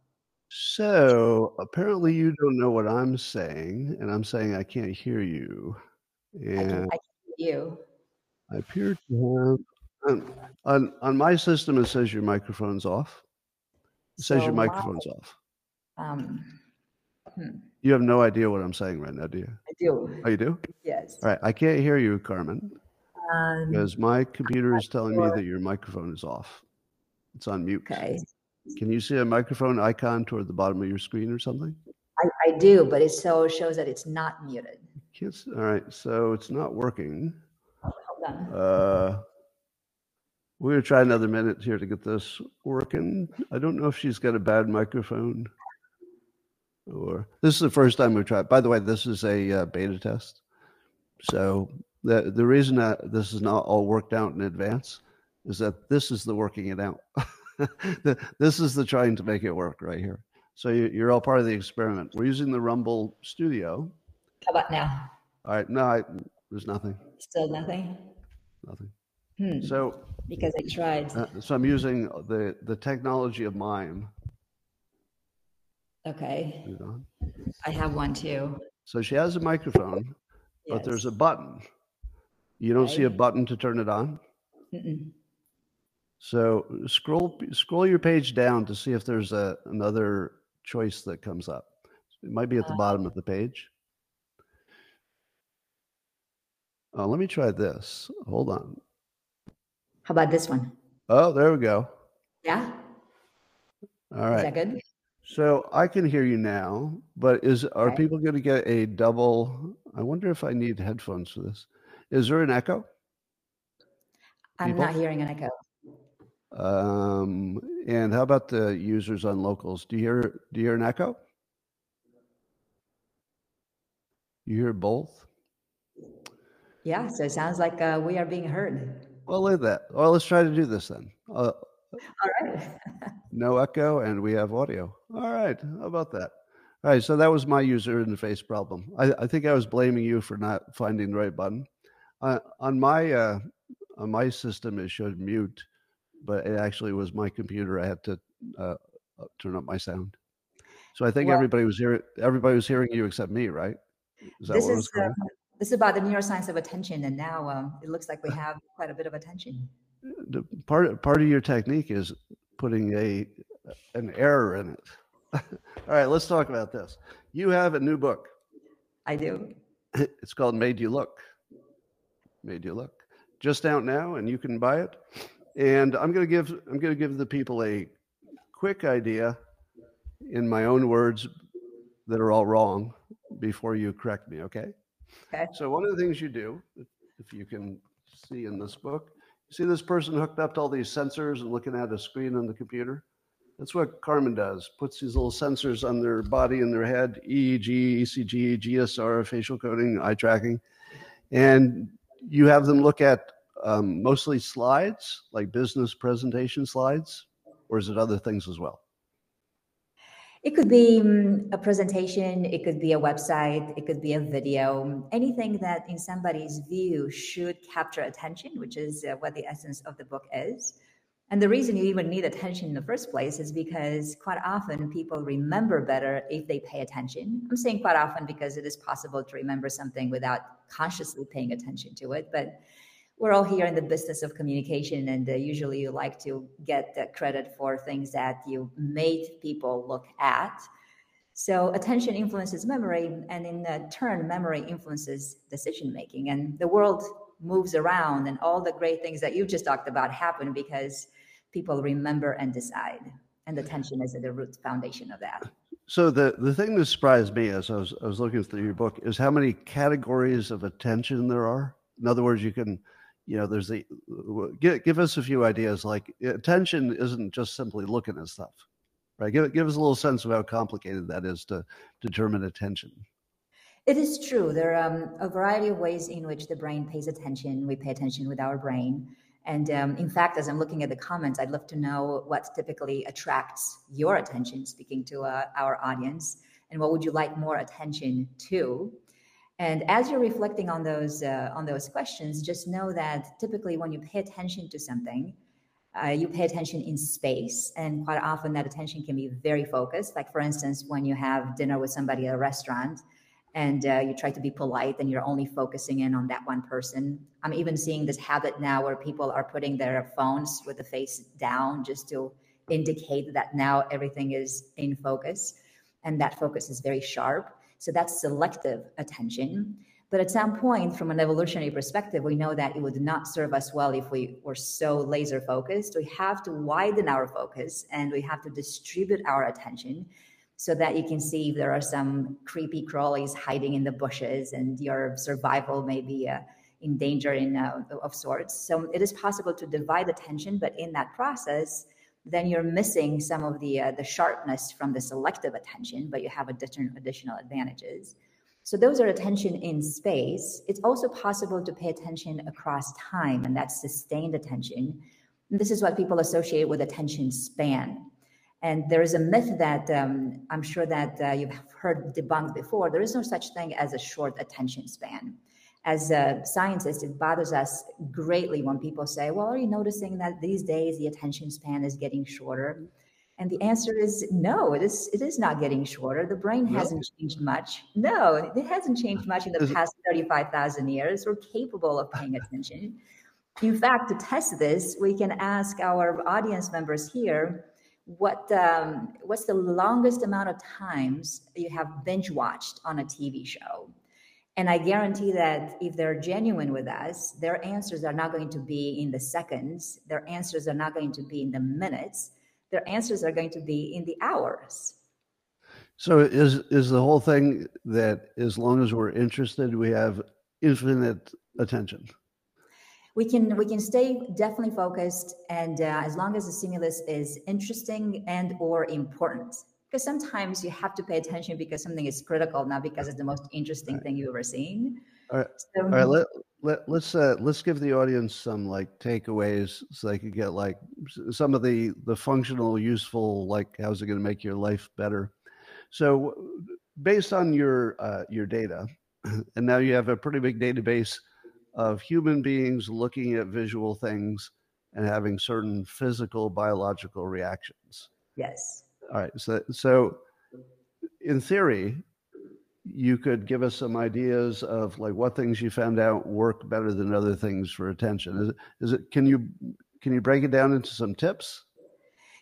So apparently you don't know what I'm saying, and I'm saying I can't hear you. And I can, I can hear you. I appear to have on, on on my system. It says your microphone's off. It says So your my- microphone's off. Um, hmm, You have no idea what I'm saying right now, do you? I do. Oh, you do? Yes. All right. I can't hear you, Carmen, Um, because my computer is telling me sure. that your microphone is off. It's on mute. Okay. Can you see a microphone icon toward the bottom of your screen or something? I, I do, but it so shows that it's not muted. Can't see. All right. So it's not working. Hold on. Uh, we're going to try another minute here to get this working. I don't know if she's got a bad microphone or this is the first time we've tried. By the way, this is a uh, beta test. So the, the reason that this is not all worked out in advance is that this is the working it out. This is the trying to make it work right here. So you, you're all part of the experiment. We're using the Rumble Studio. How about now? All right. No, I, there's nothing. Still nothing? Nothing. Hmm. So Because I tried. Uh, so I'm using the, the technology of MIME. Okay. Is it on? I have one too. So she has a microphone, but Yes. there's a button. You don't see a Okay. button to turn it on. Mm-mm. So scroll scroll your page down to see if there's a another choice that comes up. It might be at the Uh, bottom of the page. Oh, let me try this. Hold on. How about this one? Oh, there we go. Yeah? All Is right. that good? So I can hear you now, but is are Okay. people going to get a double? I wonder if I need headphones for this. Is there an echo? I'm People? not hearing an echo. Um, and how about the users on locals? Do you hear do you hear an echo? You hear both? Yeah, so it sounds like uh, we are being heard. Well, look at that. Well, let's try to do this then. Uh, All right. no echo, and we have audio. All right. How about that? All right. So that was my user interface problem. I, I think I was blaming you for not finding the right button. Uh, on my uh, on my system, it showed mute, but it actually was my computer. I had to uh, turn up my sound. So I think Well- everybody was hearing everybody was hearing you except me, right? Is that This what is was going uh, this is about the neuroscience of attention, and now um, it looks like we have quite a bit of attention. the part part of your technique is putting a an error in it. All right, let's talk about this. You have a new book. I do. It's called Made You Look. Made You Look, just out now, and you can buy it. And I'm going to give I'm going to give the people a quick idea in my own words that are all wrong before you correct me, okay? Okay. So one of the things you do, if you can see in this book, you see this person hooked up to all these sensors and looking at a screen on the computer? That's what Carmen does, puts these little sensors on their body and their head, E E G, E C G, G S R, facial coding, eye tracking. And you have them look at um, mostly slides, like business presentation slides, or is it other things as well? It could be um, a presentation, it could be a website, it could be a video, anything that in somebody's view should capture attention, which is uh, what the essence of the book is. And the reason you even need attention in the first place is because quite often people remember better if they pay attention. I'm saying quite often because it is possible to remember something without consciously paying attention to it, but we're all here in the business of communication, and uh, usually you like to get the credit for things that you made people look at. So attention influences memory, and in uh, turn, memory influences decision-making. And the world moves around, and all the great things that you just talked about happen because people remember and decide. And attention is at the root foundation of that. So the, the thing that surprised me as I was, I was looking through your book is how many categories of attention there are. In other words, you can, you know, there's the, give, give us a few ideas. Like attention isn't just simply looking at stuff, right? Give, give us a little sense of how complicated that is to determine attention. It is true. There are um, a variety of ways in which the brain pays attention. We pay attention with our brain. And um, in fact, as I'm looking at the comments, I'd love to know what typically attracts your attention, speaking to uh, our audience, and what would you like more attention to? And as you're reflecting on those uh, on those questions, just know that typically when you pay attention to something, uh, you pay attention in space, and quite often that attention can be very focused. Like for instance, when you have dinner with somebody at a restaurant, and uh, you try to be polite, and you're only focusing in on that one person. I'm even seeing this habit now where people are putting their phones with the face down just to indicate that now everything is in focus, and that focus is very sharp. So that's selective attention. But at some point, from an evolutionary perspective, we know that it would not serve us well if we were so laser focused. We have to widen our focus, and we have to distribute our attention so that you can see if there are some creepy crawlies hiding in the bushes and your survival may be uh, in danger in, uh, of sorts. So it is possible to divide attention, but in that process, then you're missing some of the uh, the sharpness from the selective attention, but you have additional additional advantages. So those are attention in space. It's also possible to pay attention across time, and that's sustained attention. And this is what people associate with attention span. And there is a myth that um, I'm sure that uh, you've heard debunked before. There is no such thing as a short attention span. As uh, scientists, it bothers us greatly when people say, well, are you noticing that these days the attention span is getting shorter? And the answer is no, it is it is not getting shorter. The brain hasn't changed much. No, it hasn't changed much in the past thirty-five thousand years. We're capable of paying attention. In fact, to test this, we can ask our audience members here, what um, what's the longest amount of times you have binge watched on a T V show? And I guarantee that if they're genuine with us, their answers are not going to be in the seconds. Their answers are not going to be in the minutes. Their answers are going to be in the hours. So is is the whole thing that as long as we're interested, we have infinite attention? We can we can stay definitely focused, and uh, as long as the stimulus is interesting and or important. Because sometimes you have to pay attention because something is critical, not because it's the most interesting thing you've ever seen. All right, so, all right. Let, let let's uh, let's give the audience some like takeaways so they could get like some of the the functional, useful, like how's it going to make your life better. So, based on your uh, your data, and now you have a pretty big database of human beings looking at visual things and having certain physical, biological reactions. Yes. All right. So, so in theory, you could give us some ideas of like what things you found out work better than other things for attention. Is it, is it, can you, can you break it down into some tips?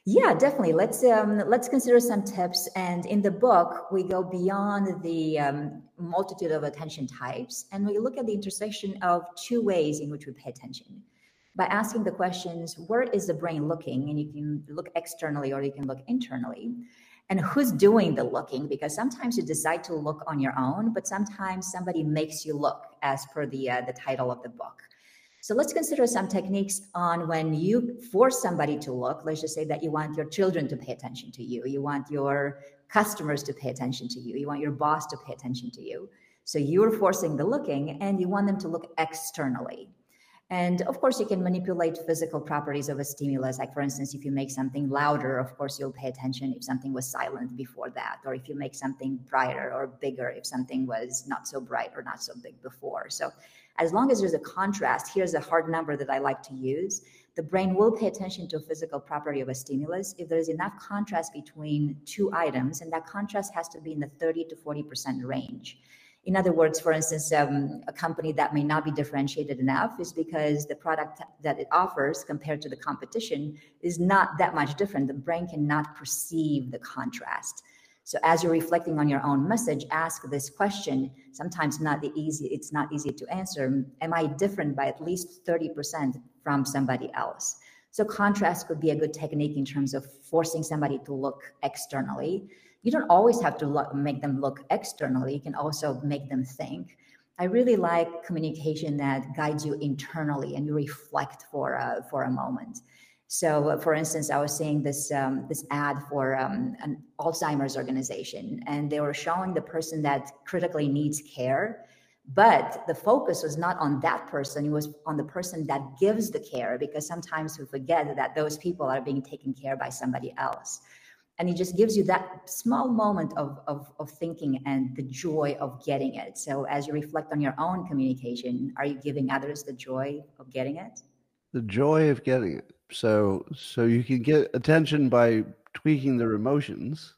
Yeah, definitely. Let's um, let's consider some tips. And in the book, we go beyond the um, multitude of attention types, and we look at the intersection of two ways in which we pay attention. By asking the questions, where is the brain looking? And you can look externally or you can look internally. And who's doing the looking? Because sometimes you decide to look on your own, but sometimes somebody makes you look, as per the uh, the title of the book. So let's consider some techniques on when you force somebody to look. Let's just say that you want your children to pay attention to you. You want your customers to pay attention to you. You want your boss to pay attention to you. So you're forcing the looking and you want them to look externally. And of course, you can manipulate physical properties of a stimulus. Like, for instance, if you make something louder, of course, you'll pay attention if something was silent before that. Or if you make something brighter or bigger, if something was not so bright or not so big before. So as long as there's a contrast, here's a hard number that I like to use. The brain will pay attention to a physical property of a stimulus if there's enough contrast between two items, and that contrast has to be in the thirty to forty percent range. In other words, for instance, um, a company that may not be differentiated enough is because the product that it offers compared to the competition is not that much different. The brain cannot perceive the contrast. So as you're reflecting on your own message, ask this question. Sometimes not the easy, it's not easy to answer. Am I different by at least thirty percent from somebody else? So contrast could be a good technique in terms of forcing somebody to look externally. You don't always have to look, make them look externally. You can also make them think. I really like communication that guides you internally and you reflect for a, for a moment. So, uh, for instance, I was seeing this um, this ad for um, an Alzheimer's organization, and they were showing the person that critically needs care, but the focus was not on that person. It was on the person that gives the care, because sometimes we forget that those people are being taken care by somebody else. And it just gives you that small moment of, of, of thinking and the joy of getting it. So as you reflect on your own communication, are you giving others the joy of getting it? The joy of getting it. So, so you can get attention by tweaking their emotions,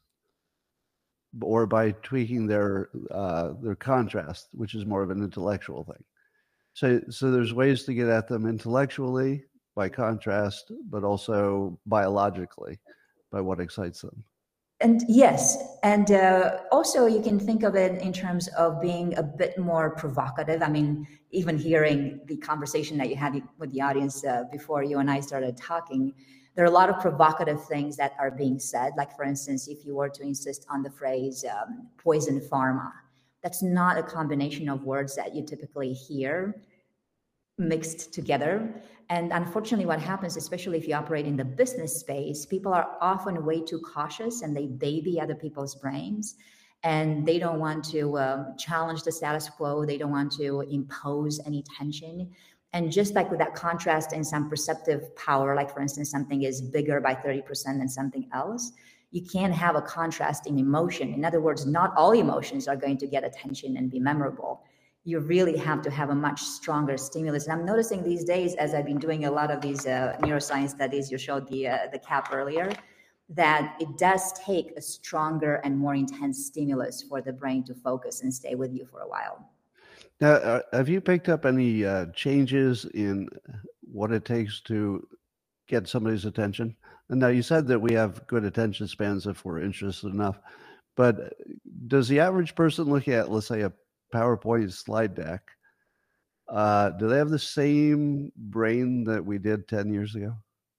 or by tweaking their uh, their contrast, which is more of an intellectual thing. So, so there's ways to get at them intellectually by contrast, but also biologically by what excites them. And yes, and uh, also you can think of it in terms of being a bit more provocative. I mean, even hearing the conversation that you had with the audience uh, before you and I started talking, there are a lot of provocative things that are being said. Like, for instance, if you were to insist on the phrase um, poison pharma, that's not a combination of words that you typically hear mixed together. And unfortunately, what happens, especially if you operate in the business space, people are often way too cautious and they baby other people's brains. And they don't want to um, challenge the status quo. They don't want to impose any tension. And just like with that contrast in some perceptive power, like for instance, something is bigger by thirty percent than something else, you can't have a contrast in emotion. In other words, not all emotions are going to get attention and be memorable. You really have to have a much stronger stimulus. And I'm noticing these days, as I've been doing a lot of these uh, neuroscience studies, you showed the uh, the cap earlier, that it does take a stronger and more intense stimulus for the brain to focus and stay with you for a while. Now, uh, have you picked up any uh, changes in what it takes to get somebody's attention? And now you said that we have good attention spans if we're interested enough, but does the average person look at, let's say, a PowerPoint slide deck, uh, do they have the same brain that we did ten years ago?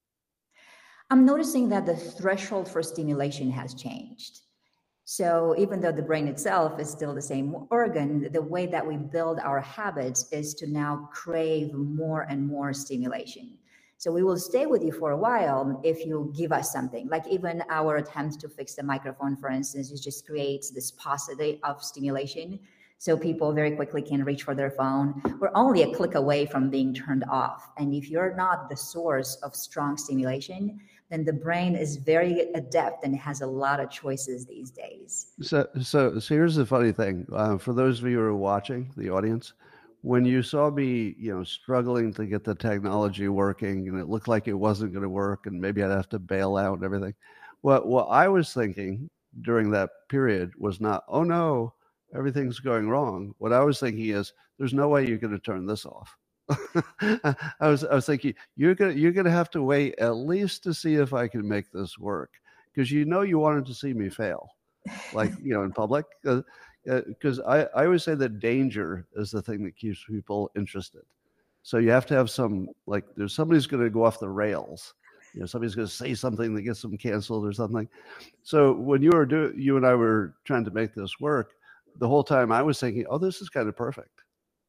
I'm noticing that the threshold for stimulation has changed. So even though the brain itself is still the same organ, the way that we build our habits is to now crave more and more stimulation. So we will stay with you for a while if you give us something. Like even our attempt to fix the microphone, for instance, it just creates this paucity of stimulation. So people very quickly can reach for their phone. We're only a click away from being turned off. And if you're not the source of strong stimulation, then the brain is very adept and has a lot of choices these days. So, so, so here's the funny thing. Uh, for those of you who are watching, the audience, when you saw me, you know, struggling to get the technology working, and it looked like it wasn't going to work, and maybe I'd have to bail out and everything. What what I was thinking during that period was not, oh no, everything's going wrong. What I was thinking is, there's no way you're going to turn this off. I was I was thinking you're gonna you're gonna have to wait at least to see if I can make this work because you know you wanted to see me fail, like you know in public. Because uh, uh, I I always say that danger is the thing that keeps people interested. So you have to have some like there's somebody's going to go off the rails. You know, somebody's going to say something that gets them canceled or something. So when you were doing, you and I were trying to make this work, the whole time I was thinking, oh, this is kind of perfect.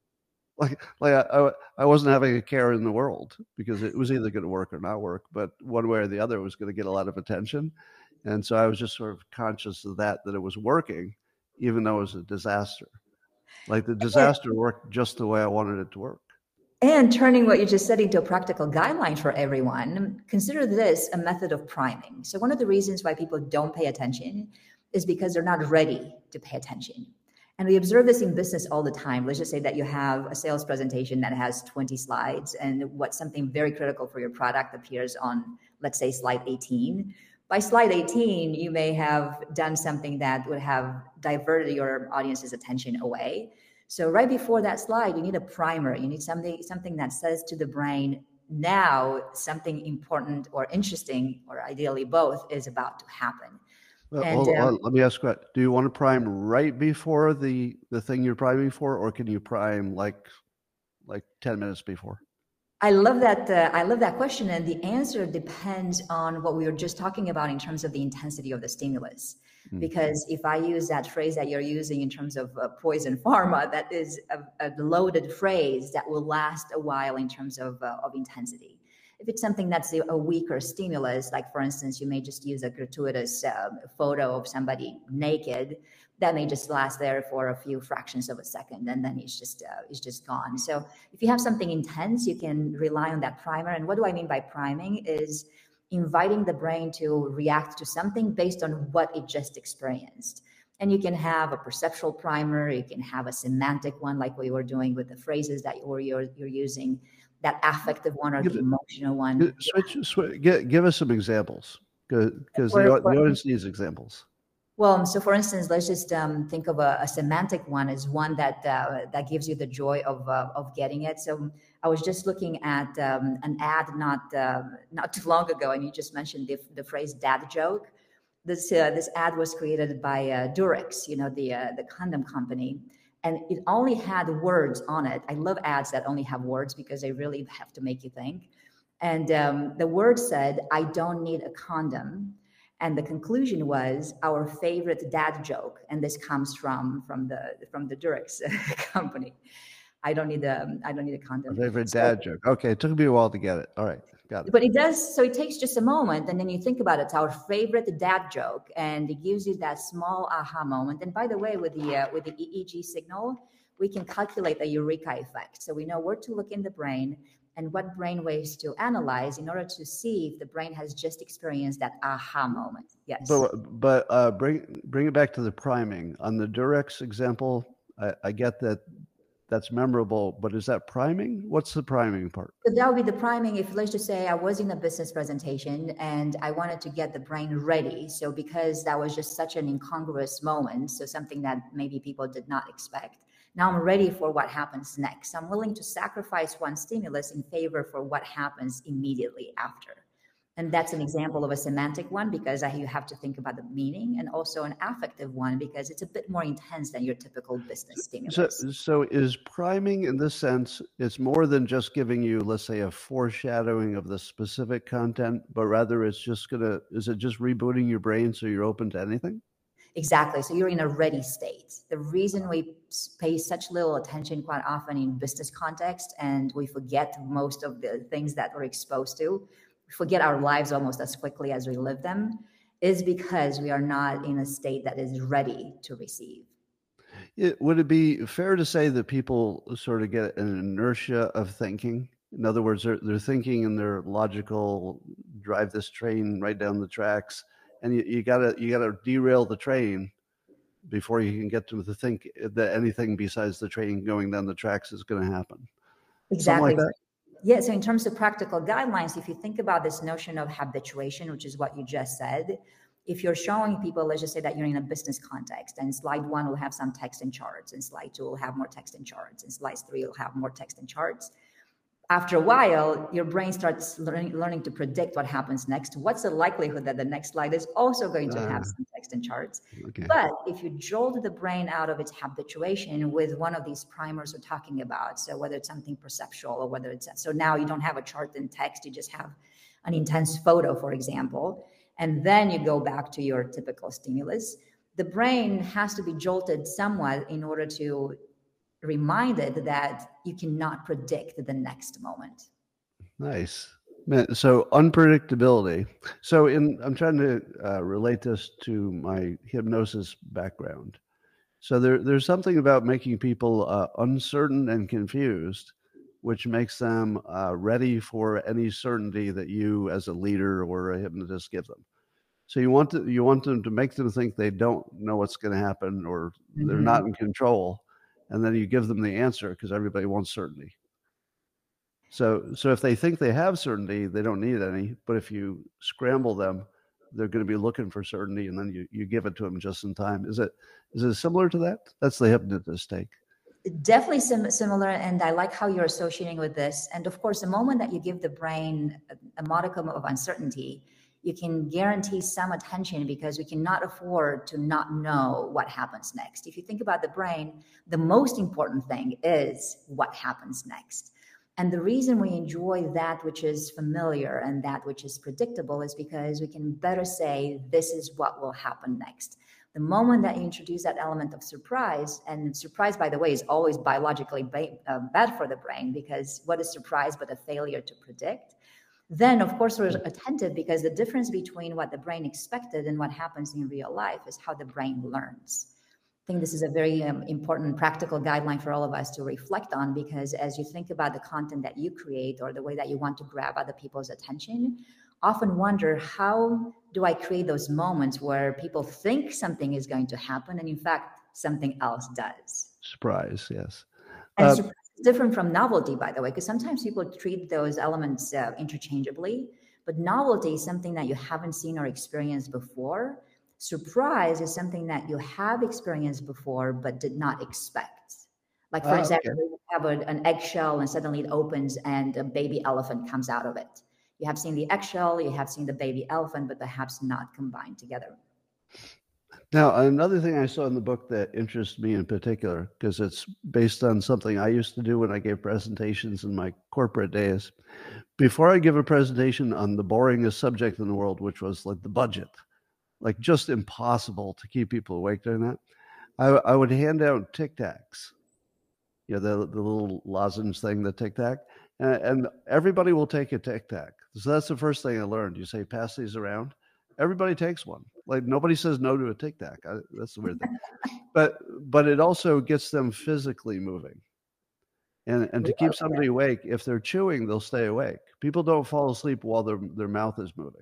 Like, like I, I wasn't having a care in the world because it was either going to work or not work, but one way or the other it was going to get a lot of attention. And so I was just sort of conscious of that, that it was working, even though it was a disaster. Like the disaster worked just the way I wanted it to work. And turning what you just said into a practical guideline for everyone, consider this a method of priming. So one of the reasons why people don't pay attention is because they're not ready to pay attention. And we observe this in business all the time. Let's just say that you have a sales presentation that has twenty slides and what's something very critical for your product appears on, let's say, slide eighteen. By slide eighteen, you may have done something that would have diverted your audience's attention away. So right before that slide, you need a primer. You need something, something that says to the brain, now something important or interesting, or ideally both, is about to happen. Well, and, hold on, um, let me ask you, do you want to prime right before the, the thing you're priming for, or can you prime like like ten minutes before? I love that. Uh, I love that question. And the answer depends on what we were just talking about in terms of the intensity of the stimulus. Mm-hmm. Because if I use that phrase that you're using in terms of uh, poison pharma, that is a, a loaded phrase that will last a while in terms of, uh, of intensity. If it's something that's a weaker stimulus, like for instance, you may just use a gratuitous uh, photo of somebody naked, that may just last there for a few fractions of a second, and then it's just uh, it's just gone. So if you have something intense, you can rely on that primer. And what do I mean by priming is inviting the brain to react to something based on what it just experienced. And you can have a perceptual primer, you can have a semantic one, like we were doing with the phrases that you're, you're, you're using, that affective one or give the emotional it, one. Switch, switch, give, give us some examples, because the, the audience needs examples. Well, so for instance, let's just um, think of a, a semantic one as one that uh, that gives you the joy of uh, of getting it. So I was just looking at um, an ad not uh, not too long ago, and you just mentioned the, the phrase "dad joke." This uh, this ad was created by uh, Durex, you know, the uh, the condom company, and it only had words on it. I love ads that only have words because they really have to make you think. And um, the word said, "I don't need a condom." And the conclusion was our favorite dad joke, and this comes from from the from the Durex company. I don't need a I don't need a condom. Our favorite so, dad joke. Okay, it took me a while to get it. All right, got it. But it does. So it takes just a moment, and then you think about it. It's our favorite dad joke, and it gives you that small aha moment. And by the way, with the uh, with the E E G signal, we can calculate the eureka effect. So we know where to look in the brain and what brain waves to analyze in order to see if the brain has just experienced that aha moment. Yes. But but uh, bring bring it back to the priming. On the Durex example, I, I get that that's memorable, but is that priming? What's the priming part? So that would be the priming. If let's just say I was in a business presentation and I wanted to get the brain ready. So because that was just such an incongruous moment, so something that maybe people did not expect. Now I'm ready for what happens next. I'm willing to sacrifice one stimulus in favor for what happens immediately after. And that's an example of a semantic one because I, you have to think about the meaning, and also an affective one because it's a bit more intense than your typical business stimulus. So, so is priming in this sense, it's more than just giving you, let's say, a foreshadowing of the specific content, but rather it's just going to, is it just rebooting your brain so you're open to anything? Exactly. So you're in a ready state. The reason we pay such little attention quite often in business context, and we forget most of the things that we're exposed to, we forget our lives almost as quickly as we live them, is because we are not in a state that is ready to receive. It, would it be fair to say that people sort of get an inertia of thinking? In other words, they're, they're thinking in their logical, drive this train right down the tracks. And you, you gotta you gotta derail the train before you can get to the think that anything besides the train going down the tracks is going to happen. Exactly. Like that? Yeah. So in terms of practical guidelines, if you think about this notion of habituation, which is what you just said, if you're showing people, let's just say that you're in a business context, and slide one will have some text and charts, and slide two will have more text and charts, and slide three will have more text and charts. After a while, your brain starts learning, learning to predict what happens next. What's the likelihood that the next slide is also going to have Uh, some text and charts? okay. But if you jolt the brain out of its habituation with one of these primers we're talking about, so whether it's something perceptual or whether it's, so now you don't have a chart and text, you just have an intense photo, for example, and then you go back to your typical stimulus, the brain has to be jolted somewhat in order to reminded that you cannot predict the next moment. Nice. Man, so unpredictability. So in I'm trying to uh, relate this to my hypnosis background. So there there's something about making people uh, uncertain and confused, which makes them uh, ready for any certainty that you, as a leader or a hypnotist, give them. So you want to you want them to make them think they don't know what's going to happen or they're not Mm-hmm. in control, and then you give them the answer because everybody wants certainty. So, so if they think they have certainty, they don't need any. But if you scramble them, they're going to be looking for certainty, and then you, you give it to them just in time. Is it is it similar to that? That's the hypnotist take. Definitely sim- similar, and I like how you're associating with this. And of course, the moment that you give the brain a, a modicum of uncertainty, you can guarantee some attention because we cannot afford to not know what happens next. If you think about the brain, the most important thing is what happens next. And the reason we enjoy that which is familiar and that which is predictable is because we can better say, this is what will happen next. The moment that you introduce that element of surprise, and surprise, by the way, is always biologically ba- uh, bad for the brain, because what is surprise but a failure to predict? Then, of course, we're attentive because the difference between what the brain expected and what happens in real life is how the brain learns. I think this is a very um, important practical guideline for all of us to reflect on, because as you think about the content that you create or the way that you want to grab other people's attention, often wonder, how do I create those moments where people think something is going to happen and in fact something else does? Surprise, yes. And Uh, surprise is different from novelty, by the way, because sometimes people treat those elements uh, interchangeably. But novelty is something that you haven't seen or experienced before. Surprise is something that you have experienced before but did not expect. Like, for uh, example, okay. you have a, an eggshell and suddenly it opens and a baby elephant comes out of it. You have seen the eggshell, you have seen the baby elephant, but perhaps not combined together. Now, another thing I saw in the book that interests me in particular, because it's based on something I used to do when I gave presentations in my corporate days. Before I give a presentation on the boringest subject in the world, which was like the budget, like just impossible to keep people awake during that, I, I would hand out Tic Tacs, you know, the, the little lozenge thing, the Tic Tac, and, and everybody will take a Tic Tac. So that's the first thing I learned. You say, pass these around. Everybody takes one. Like nobody says no to a Tic Tac. I, that's the weird thing. But but it also gets them physically moving. And and to keep somebody awake, if they're chewing, they'll stay awake. People don't fall asleep while their their mouth is moving.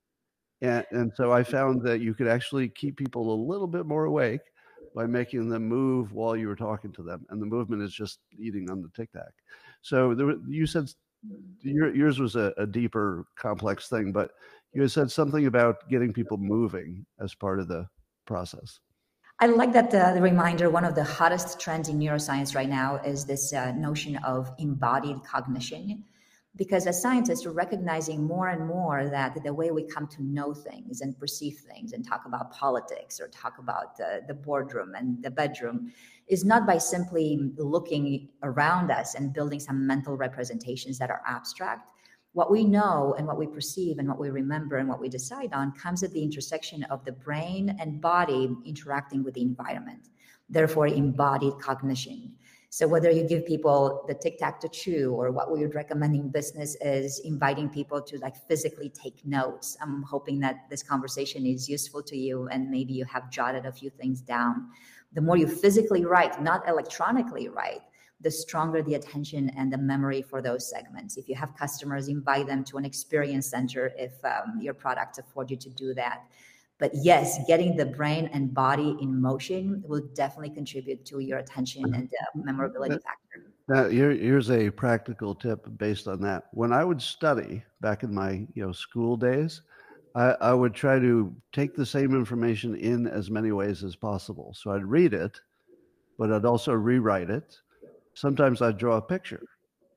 And and so I found that you could actually keep people a little bit more awake by making them move while you were talking to them. And the movement is just eating on the Tic Tac. So there, you said your, yours was a, a deeper, complex thing, but you had said something about getting people moving as part of the process. I like that uh, the reminder. One of the hottest trends in neuroscience right now is this uh, notion of embodied cognition. Because as scientists, we're recognizing more and more that the way we come to know things and perceive things and talk about politics or talk about uh, the boardroom and the bedroom is not by simply looking around us and building some mental representations that are abstract. What we know and what we perceive and what we remember and what we decide on comes at the intersection of the brain and body interacting with the environment, therefore embodied cognition. So whether you give people the Tic Tac to chew, or what we would recommend in business is inviting people to like physically take notes. I'm hoping that this conversation is useful to you and maybe you have jotted a few things down. The more you physically write, not electronically write, the stronger the attention and the memory for those segments. If you have customers, invite them to an experience center if um, your products afford you to do that. But yes, getting the brain and body in motion will definitely contribute to your attention and uh, memorability factor. Now, here, here's a practical tip based on that. When I would study back in my you know school days, I, I would try to take the same information in as many ways as possible. So I'd read it, but I'd also rewrite it. Sometimes I'd draw a picture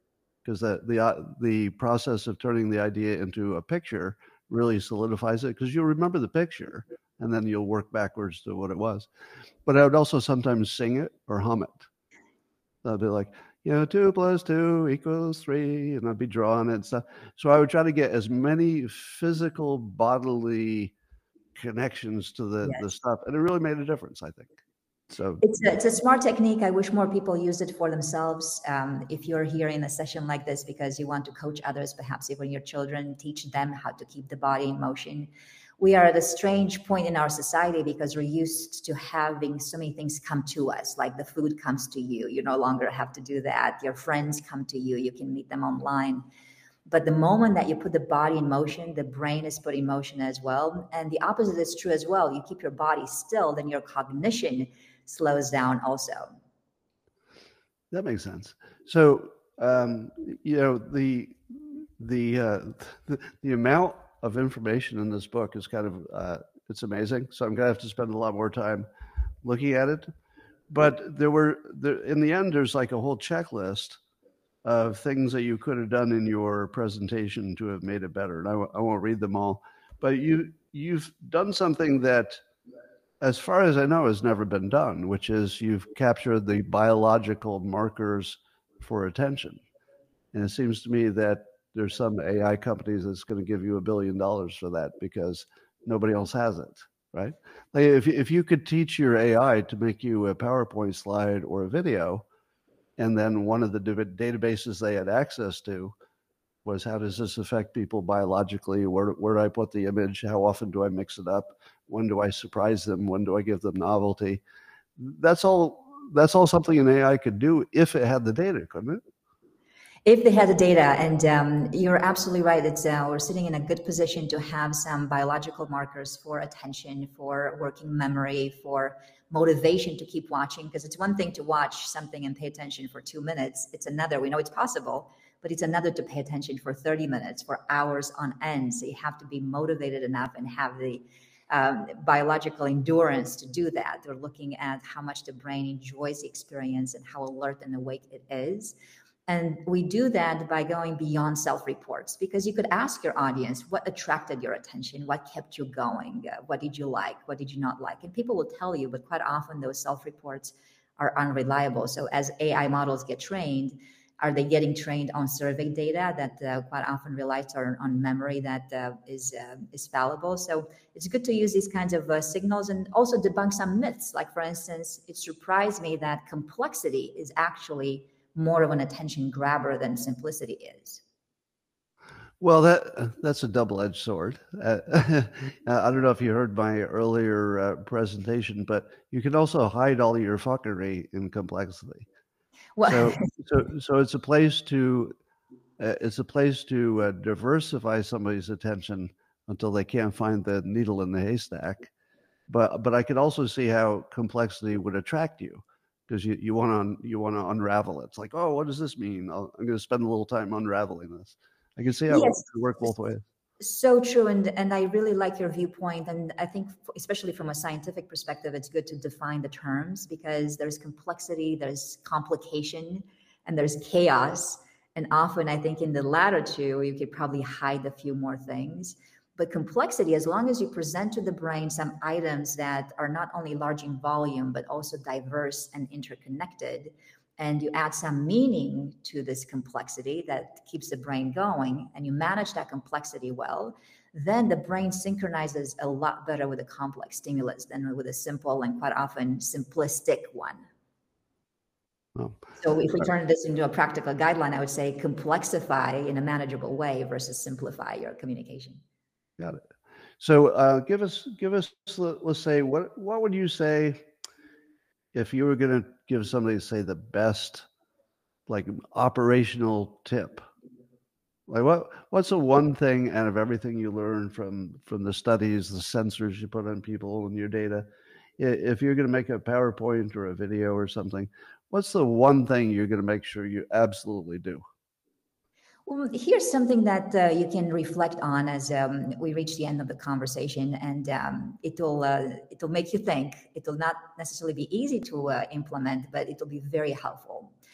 because the the uh, the process of turning the idea into a picture really solidifies it, because you'll remember the picture and then you'll work backwards to what it was. But I would also sometimes sing it or hum it. I'd be like, you know, two plus two equals three, and I'd be drawing it and stuff. So I would try to get as many physical, bodily connections to the, Yes. the stuff, and it really made a difference, I think. So it's a, it's a smart technique. I wish more people used it for themselves. Um, if you're here in a session like this because you want to coach others, perhaps even your children, teach them how to keep the body in motion. We are at a strange point in our society because we're used to having so many things come to us, like the food comes to you. You no longer have to do that. Your friends come to you. You can meet them online. But the moment that you put the body in motion, the brain is put in motion as well. And the opposite is true as well. You keep your body still, then your cognition slows down also. That makes sense. So, um, you know, the the, uh, the the amount of information in this book is kind of uh, it's amazing. So I'm gonna have to spend a lot more time looking at it. But there were there, in the end, there's like a whole checklist of things that you could have done in your presentation to have made it better. And I, w- I won't read them all, but you you've done something that, as far as I know, has never been done, which is you've captured the biological markers for attention. And it seems to me that there's some A I companies that's going to give you a billion dollars for that because nobody else has it, right? Like if, if you could teach your A I to make you a PowerPoint slide or a video, and then one of the databases they had access to was, how does this affect people biologically? Where, where do I put the image? How often do I mix it up? When do I surprise them? When do I give them novelty? That's all. That's all something an A I could do if it had the data, couldn't it? If they had the data, and um, you're absolutely right. It's uh, we're sitting in a good position to have some biological markers for attention, for working memory, for motivation to keep watching. Because it's one thing to watch something and pay attention for two minutes. It's another. We know it's possible, but it's another to pay attention for thirty minutes, for hours on end. So you have to be motivated enough and have the um, biological endurance to do that. We're looking at how much the brain enjoys the experience and how alert and awake it is. And we do that by going beyond self-reports, because you could ask your audience, what attracted your attention? What kept you going? Uh, what did you like? What did you not like? And people will tell you, but quite often those self-reports are unreliable. So as A I models get trained, are they getting trained on survey data that uh, quite often relies on, on memory that uh, is uh, is fallible? So it's good to use these kinds of uh, signals and also debunk some myths. Like, for instance, it surprised me that complexity is actually more of an attention grabber than simplicity is. Well, that that's a double-edged sword. Uh, I don't know if you heard my earlier uh, presentation, but you can also hide all your fuckery in complexity. Well, so, so, so it's a place to uh, it's a place to uh, diversify somebody's attention until they can't find the needle in the haystack. But but I could also see how complexity would attract you, because you, you want to you want to unravel it. It's like, oh, what does this mean? I'll, I'm going to spend a little time unraveling this. I can see how yes. it work both ways. So true, and and I really like your viewpoint. And I think, especially from a scientific perspective, it's good to define the terms, because there's complexity, there's complication, and there's chaos. And often, I think in the latter two, you could probably hide a few more things. But complexity, as long as you present to the brain some items that are not only large in volume, but also diverse and interconnected, and you add some meaning to this complexity that keeps the brain going, and you manage that complexity well, then the brain synchronizes a lot better with a complex stimulus than with a simple and quite often simplistic one. Oh. So if we turn this into a practical guideline, I would say complexify in a manageable way versus simplify your communication. Got it. So uh, give us, give us, let's say, what what would you say if you were going to give somebody, say, the best, like, operational tip? Like, what what's the one thing out of everything you learn from from the studies, the sensors you put on people and your data? If you're going to make a PowerPoint or a video or something, what's the one thing you're going to make sure you absolutely do? Well, here's something that uh, you can reflect on as um, we reach the end of the conversation, and um, it'll uh, it'll make you think. It'll not necessarily be easy to uh, implement, but it'll be very helpful.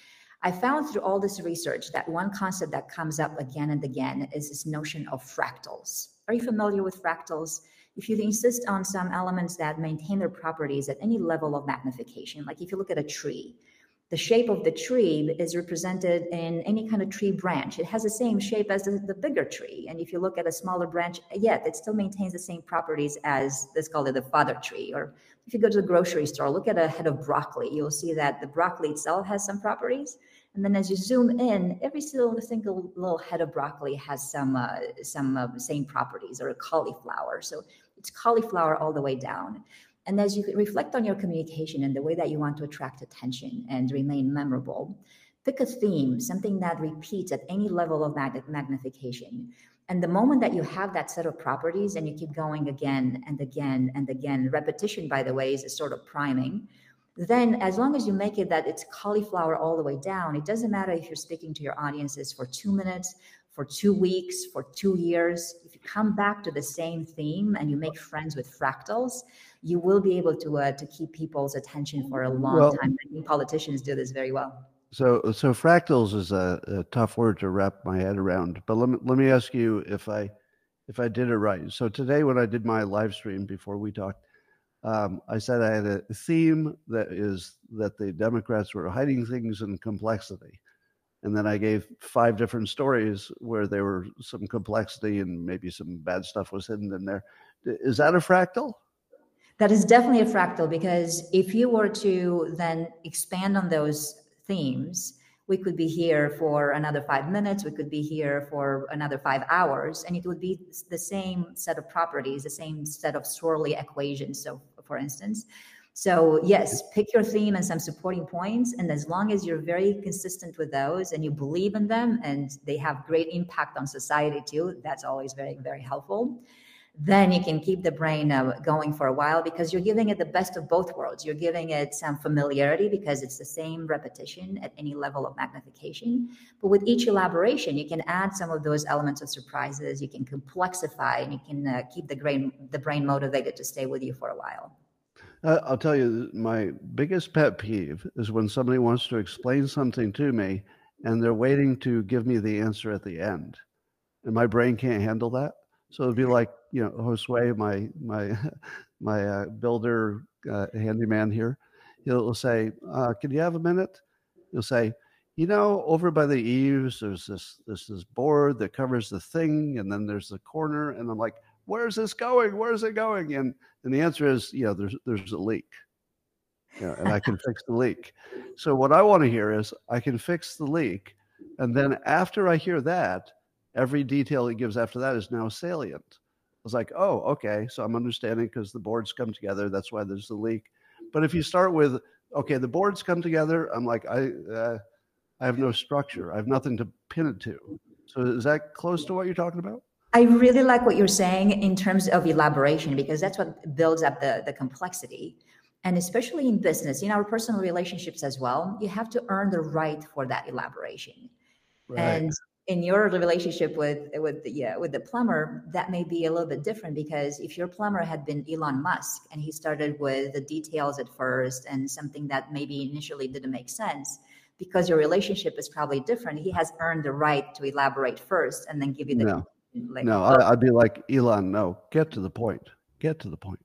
I found through all this research that one concept that comes up again and again is this notion of fractals. Are you familiar with fractals? If you insist on some elements that maintain their properties at any level of magnification, like if you look at a tree, the shape of the tree is represented in any kind of tree branch. It has the same shape as the, the bigger tree. And if you look at a smaller branch, yet it still maintains the same properties as, let's call it the father tree. Or if you go to the grocery store, look at a head of broccoli, you'll see that the broccoli itself has some properties. And then as you zoom in, every single, single little head of broccoli has some, uh, some uh, same properties, or a cauliflower. So it's cauliflower all the way down. And as you reflect on your communication and the way that you want to attract attention and remain memorable, pick a theme, something that repeats at any level of mag- magnification. And the moment that you have that set of properties and you keep going again and again and again, repetition, by the way, is a sort of priming. Then as long as you make it that it's cauliflower all the way down, it doesn't matter if you're speaking to your audiences for two minutes, for two weeks, for two years. If you come back to the same theme and you make friends with fractals, you will be able to uh, to keep people's attention for a long well, time. I think politicians do this very well. So, so fractals is a, a tough word to wrap my head around. But let me let me ask you if I if I did it right. So today, when I did my live stream before we talked, um, I said I had a theme that is that the Democrats were hiding things in complexity. And then I gave five different stories where there were some complexity and maybe some bad stuff was hidden in there. Is that a fractal? That is definitely a fractal, because if you were to then expand on those themes, we could be here for another five minutes, we could be here for another five hours, and it would be the same set of properties, the same set of swirly equations. So for instance, So yes, pick your theme and some supporting points. And as long as you're very consistent with those and you believe in them and they have great impact on society too, that's always very, very helpful. Then you can keep the brain uh, going for a while, because you're giving it the best of both worlds. You're giving it some familiarity because it's the same repetition at any level of magnification. But with each elaboration, you can add some of those elements of surprises. You can complexify, and you can uh, keep the brain, the brain motivated to stay with you for a while. Uh, I'll tell you, my biggest pet peeve is when somebody wants to explain something to me and they're waiting to give me the answer at the end, and my brain can't handle that. So it'd be like, you know, Josue, my my my uh, builder uh, handyman here. He'll say, uh, "Can you have a minute?" He'll say, "You know, over by the eaves, there's this this this board that covers the thing, and then there's the corner." And I'm like, "Where's this going? Where's it going?" And and the answer is, you know, there's there's a leak, you know, and I can fix the leak. So what I want to hear is, I can fix the leak, and then after I hear that, every detail he gives after that is now salient. I was like, oh, okay, so I'm understanding because the boards come together. That's why there's the leak. But if you start with, okay, the boards come together, I'm like, I uh, I have no structure. I have nothing to pin it to. So is that close to what you're talking about? I really like what you're saying in terms of elaboration, because that's what builds up the, the complexity. And especially in business, in our personal relationships as well, you have to earn the right for that elaboration. Right. And in your relationship with with the, yeah, with the plumber, that may be a little bit different, because if your plumber had been Elon Musk and he started with the details at first and something that maybe initially didn't make sense, because your relationship is probably different, he has earned the right to elaborate first and then give you the no, like, no. I, I'd be like, Elon, no, get to the point. Get to the point.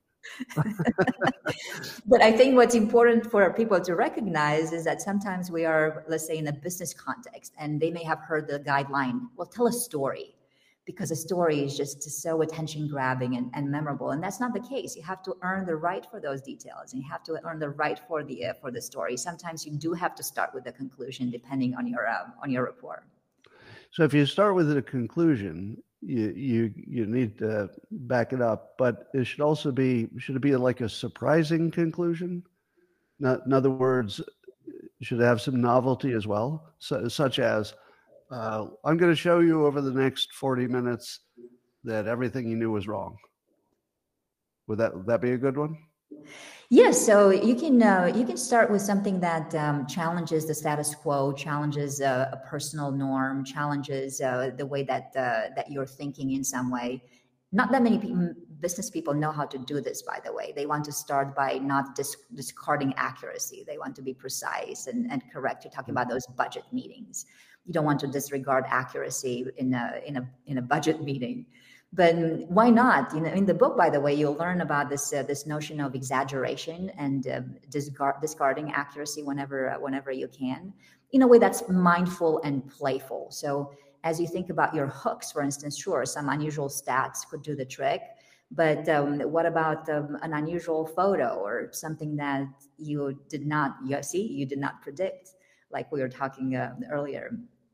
But I think what's important for people to recognize is that sometimes we are, let's say, in a business context, and they may have heard the guideline, well, tell a story, because a story is just so attention grabbing and, and memorable. And that's not the case. You have to earn the right for those details, and you have to earn the right for the uh, for the story. Sometimes you do have to start with the conclusion, depending on your uh, on your rapport. So if you start with a conclusion, you you you need to back it up, but it should also be, should it be like a surprising conclusion? Not, in other words, should it have some novelty as well, so, such as uh, I'm going to show you over the next forty minutes that everything you knew was wrong. Would that would that be a good one? Yes, so you can uh, you can start with something that um, challenges the status quo, challenges uh, a personal norm, challenges uh, the way that uh, that you're thinking in some way. Not that many people business people know how to do this, by the way. They want to start by not dis- discarding accuracy. They want to be precise and, and correct. You're talking about those budget meetings. You don't want to disregard accuracy in a in a in a budget meeting. But why not? You know, in the book, by the way, you'll learn about this uh, this notion of exaggeration and uh, discard, discarding accuracy whenever uh, whenever you can, in a way that's mindful and playful. So as you think about your hooks, for instance, sure, some unusual stats could do the trick. But um, what about um, an unusual photo or something that you did not you see, you did not predict, like we were talking uh, earlier?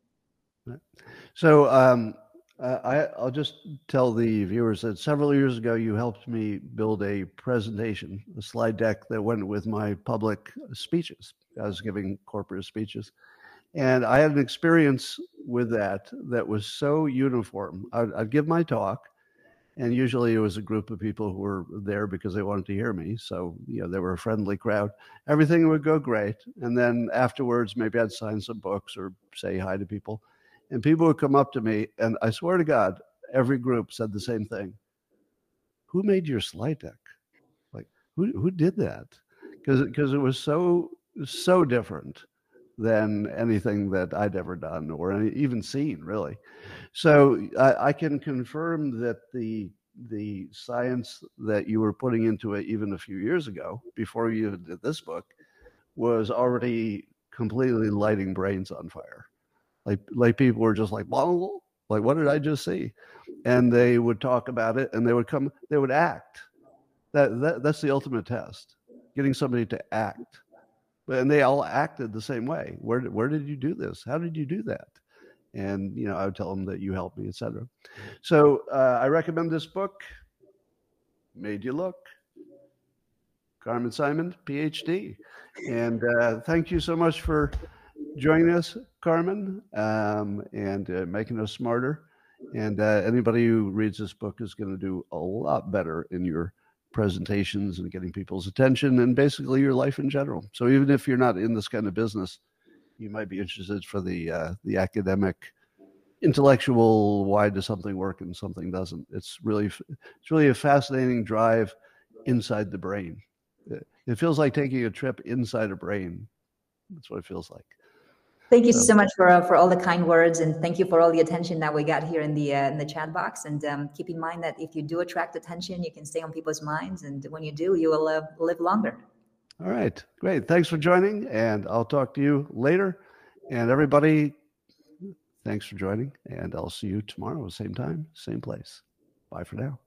So um, I, I'll just tell the viewers that several years ago, you helped me build a presentation, a slide deck that went with my public speeches. I was giving corporate speeches. And I had an experience with that that was so uniform. I'd, I'd give my talk, and usually it was a group of people who were there because they wanted to hear me. So, you know, they were a friendly crowd. Everything would go great. And then afterwards, maybe I'd sign some books or say hi to people. And people would come up to me, and I swear to God, every group said the same thing. Who made your slide deck? Like, who who did that? Because because it was so, so different than anything that I'd ever done or any, even seen, really. So I, I can confirm that the the science that you were putting into it even a few years ago, before you did this book, was already completely lighting brains on fire. Like like people were just like, well, like, what did I just see? And they would talk about it, and they would come, they would act. That, that that's the ultimate test, getting somebody to act. And they all acted the same way. Where did, where did you do this? How did you do that? And, you know, I would tell them that you helped me, et cetera. So uh, I recommend this book, Made You Look. Carmen Simon, P H D. And uh, thank you so much for joining us, Carmen, um, and uh, making us smarter. And uh, anybody who reads this book is going to do a lot better in your presentations and getting people's attention and basically your life in general. So even if you're not in this kind of business, you might be interested for the uh, the academic, intellectual, why does something work and something doesn't. It's really it's really a fascinating drive inside the brain. It feels like taking a trip inside a brain. That's what it feels like. Thank you so, so much for uh, for all the kind words, and thank you for all the attention that we got here in the uh, in the chat box. And um, keep in mind that if you do attract attention, you can stay on people's minds, and when you do, you will uh, live longer. All right, great. Thanks for joining, and I'll talk to you later. And everybody, thanks for joining, and I'll see you tomorrow, same time, same place. Bye for now.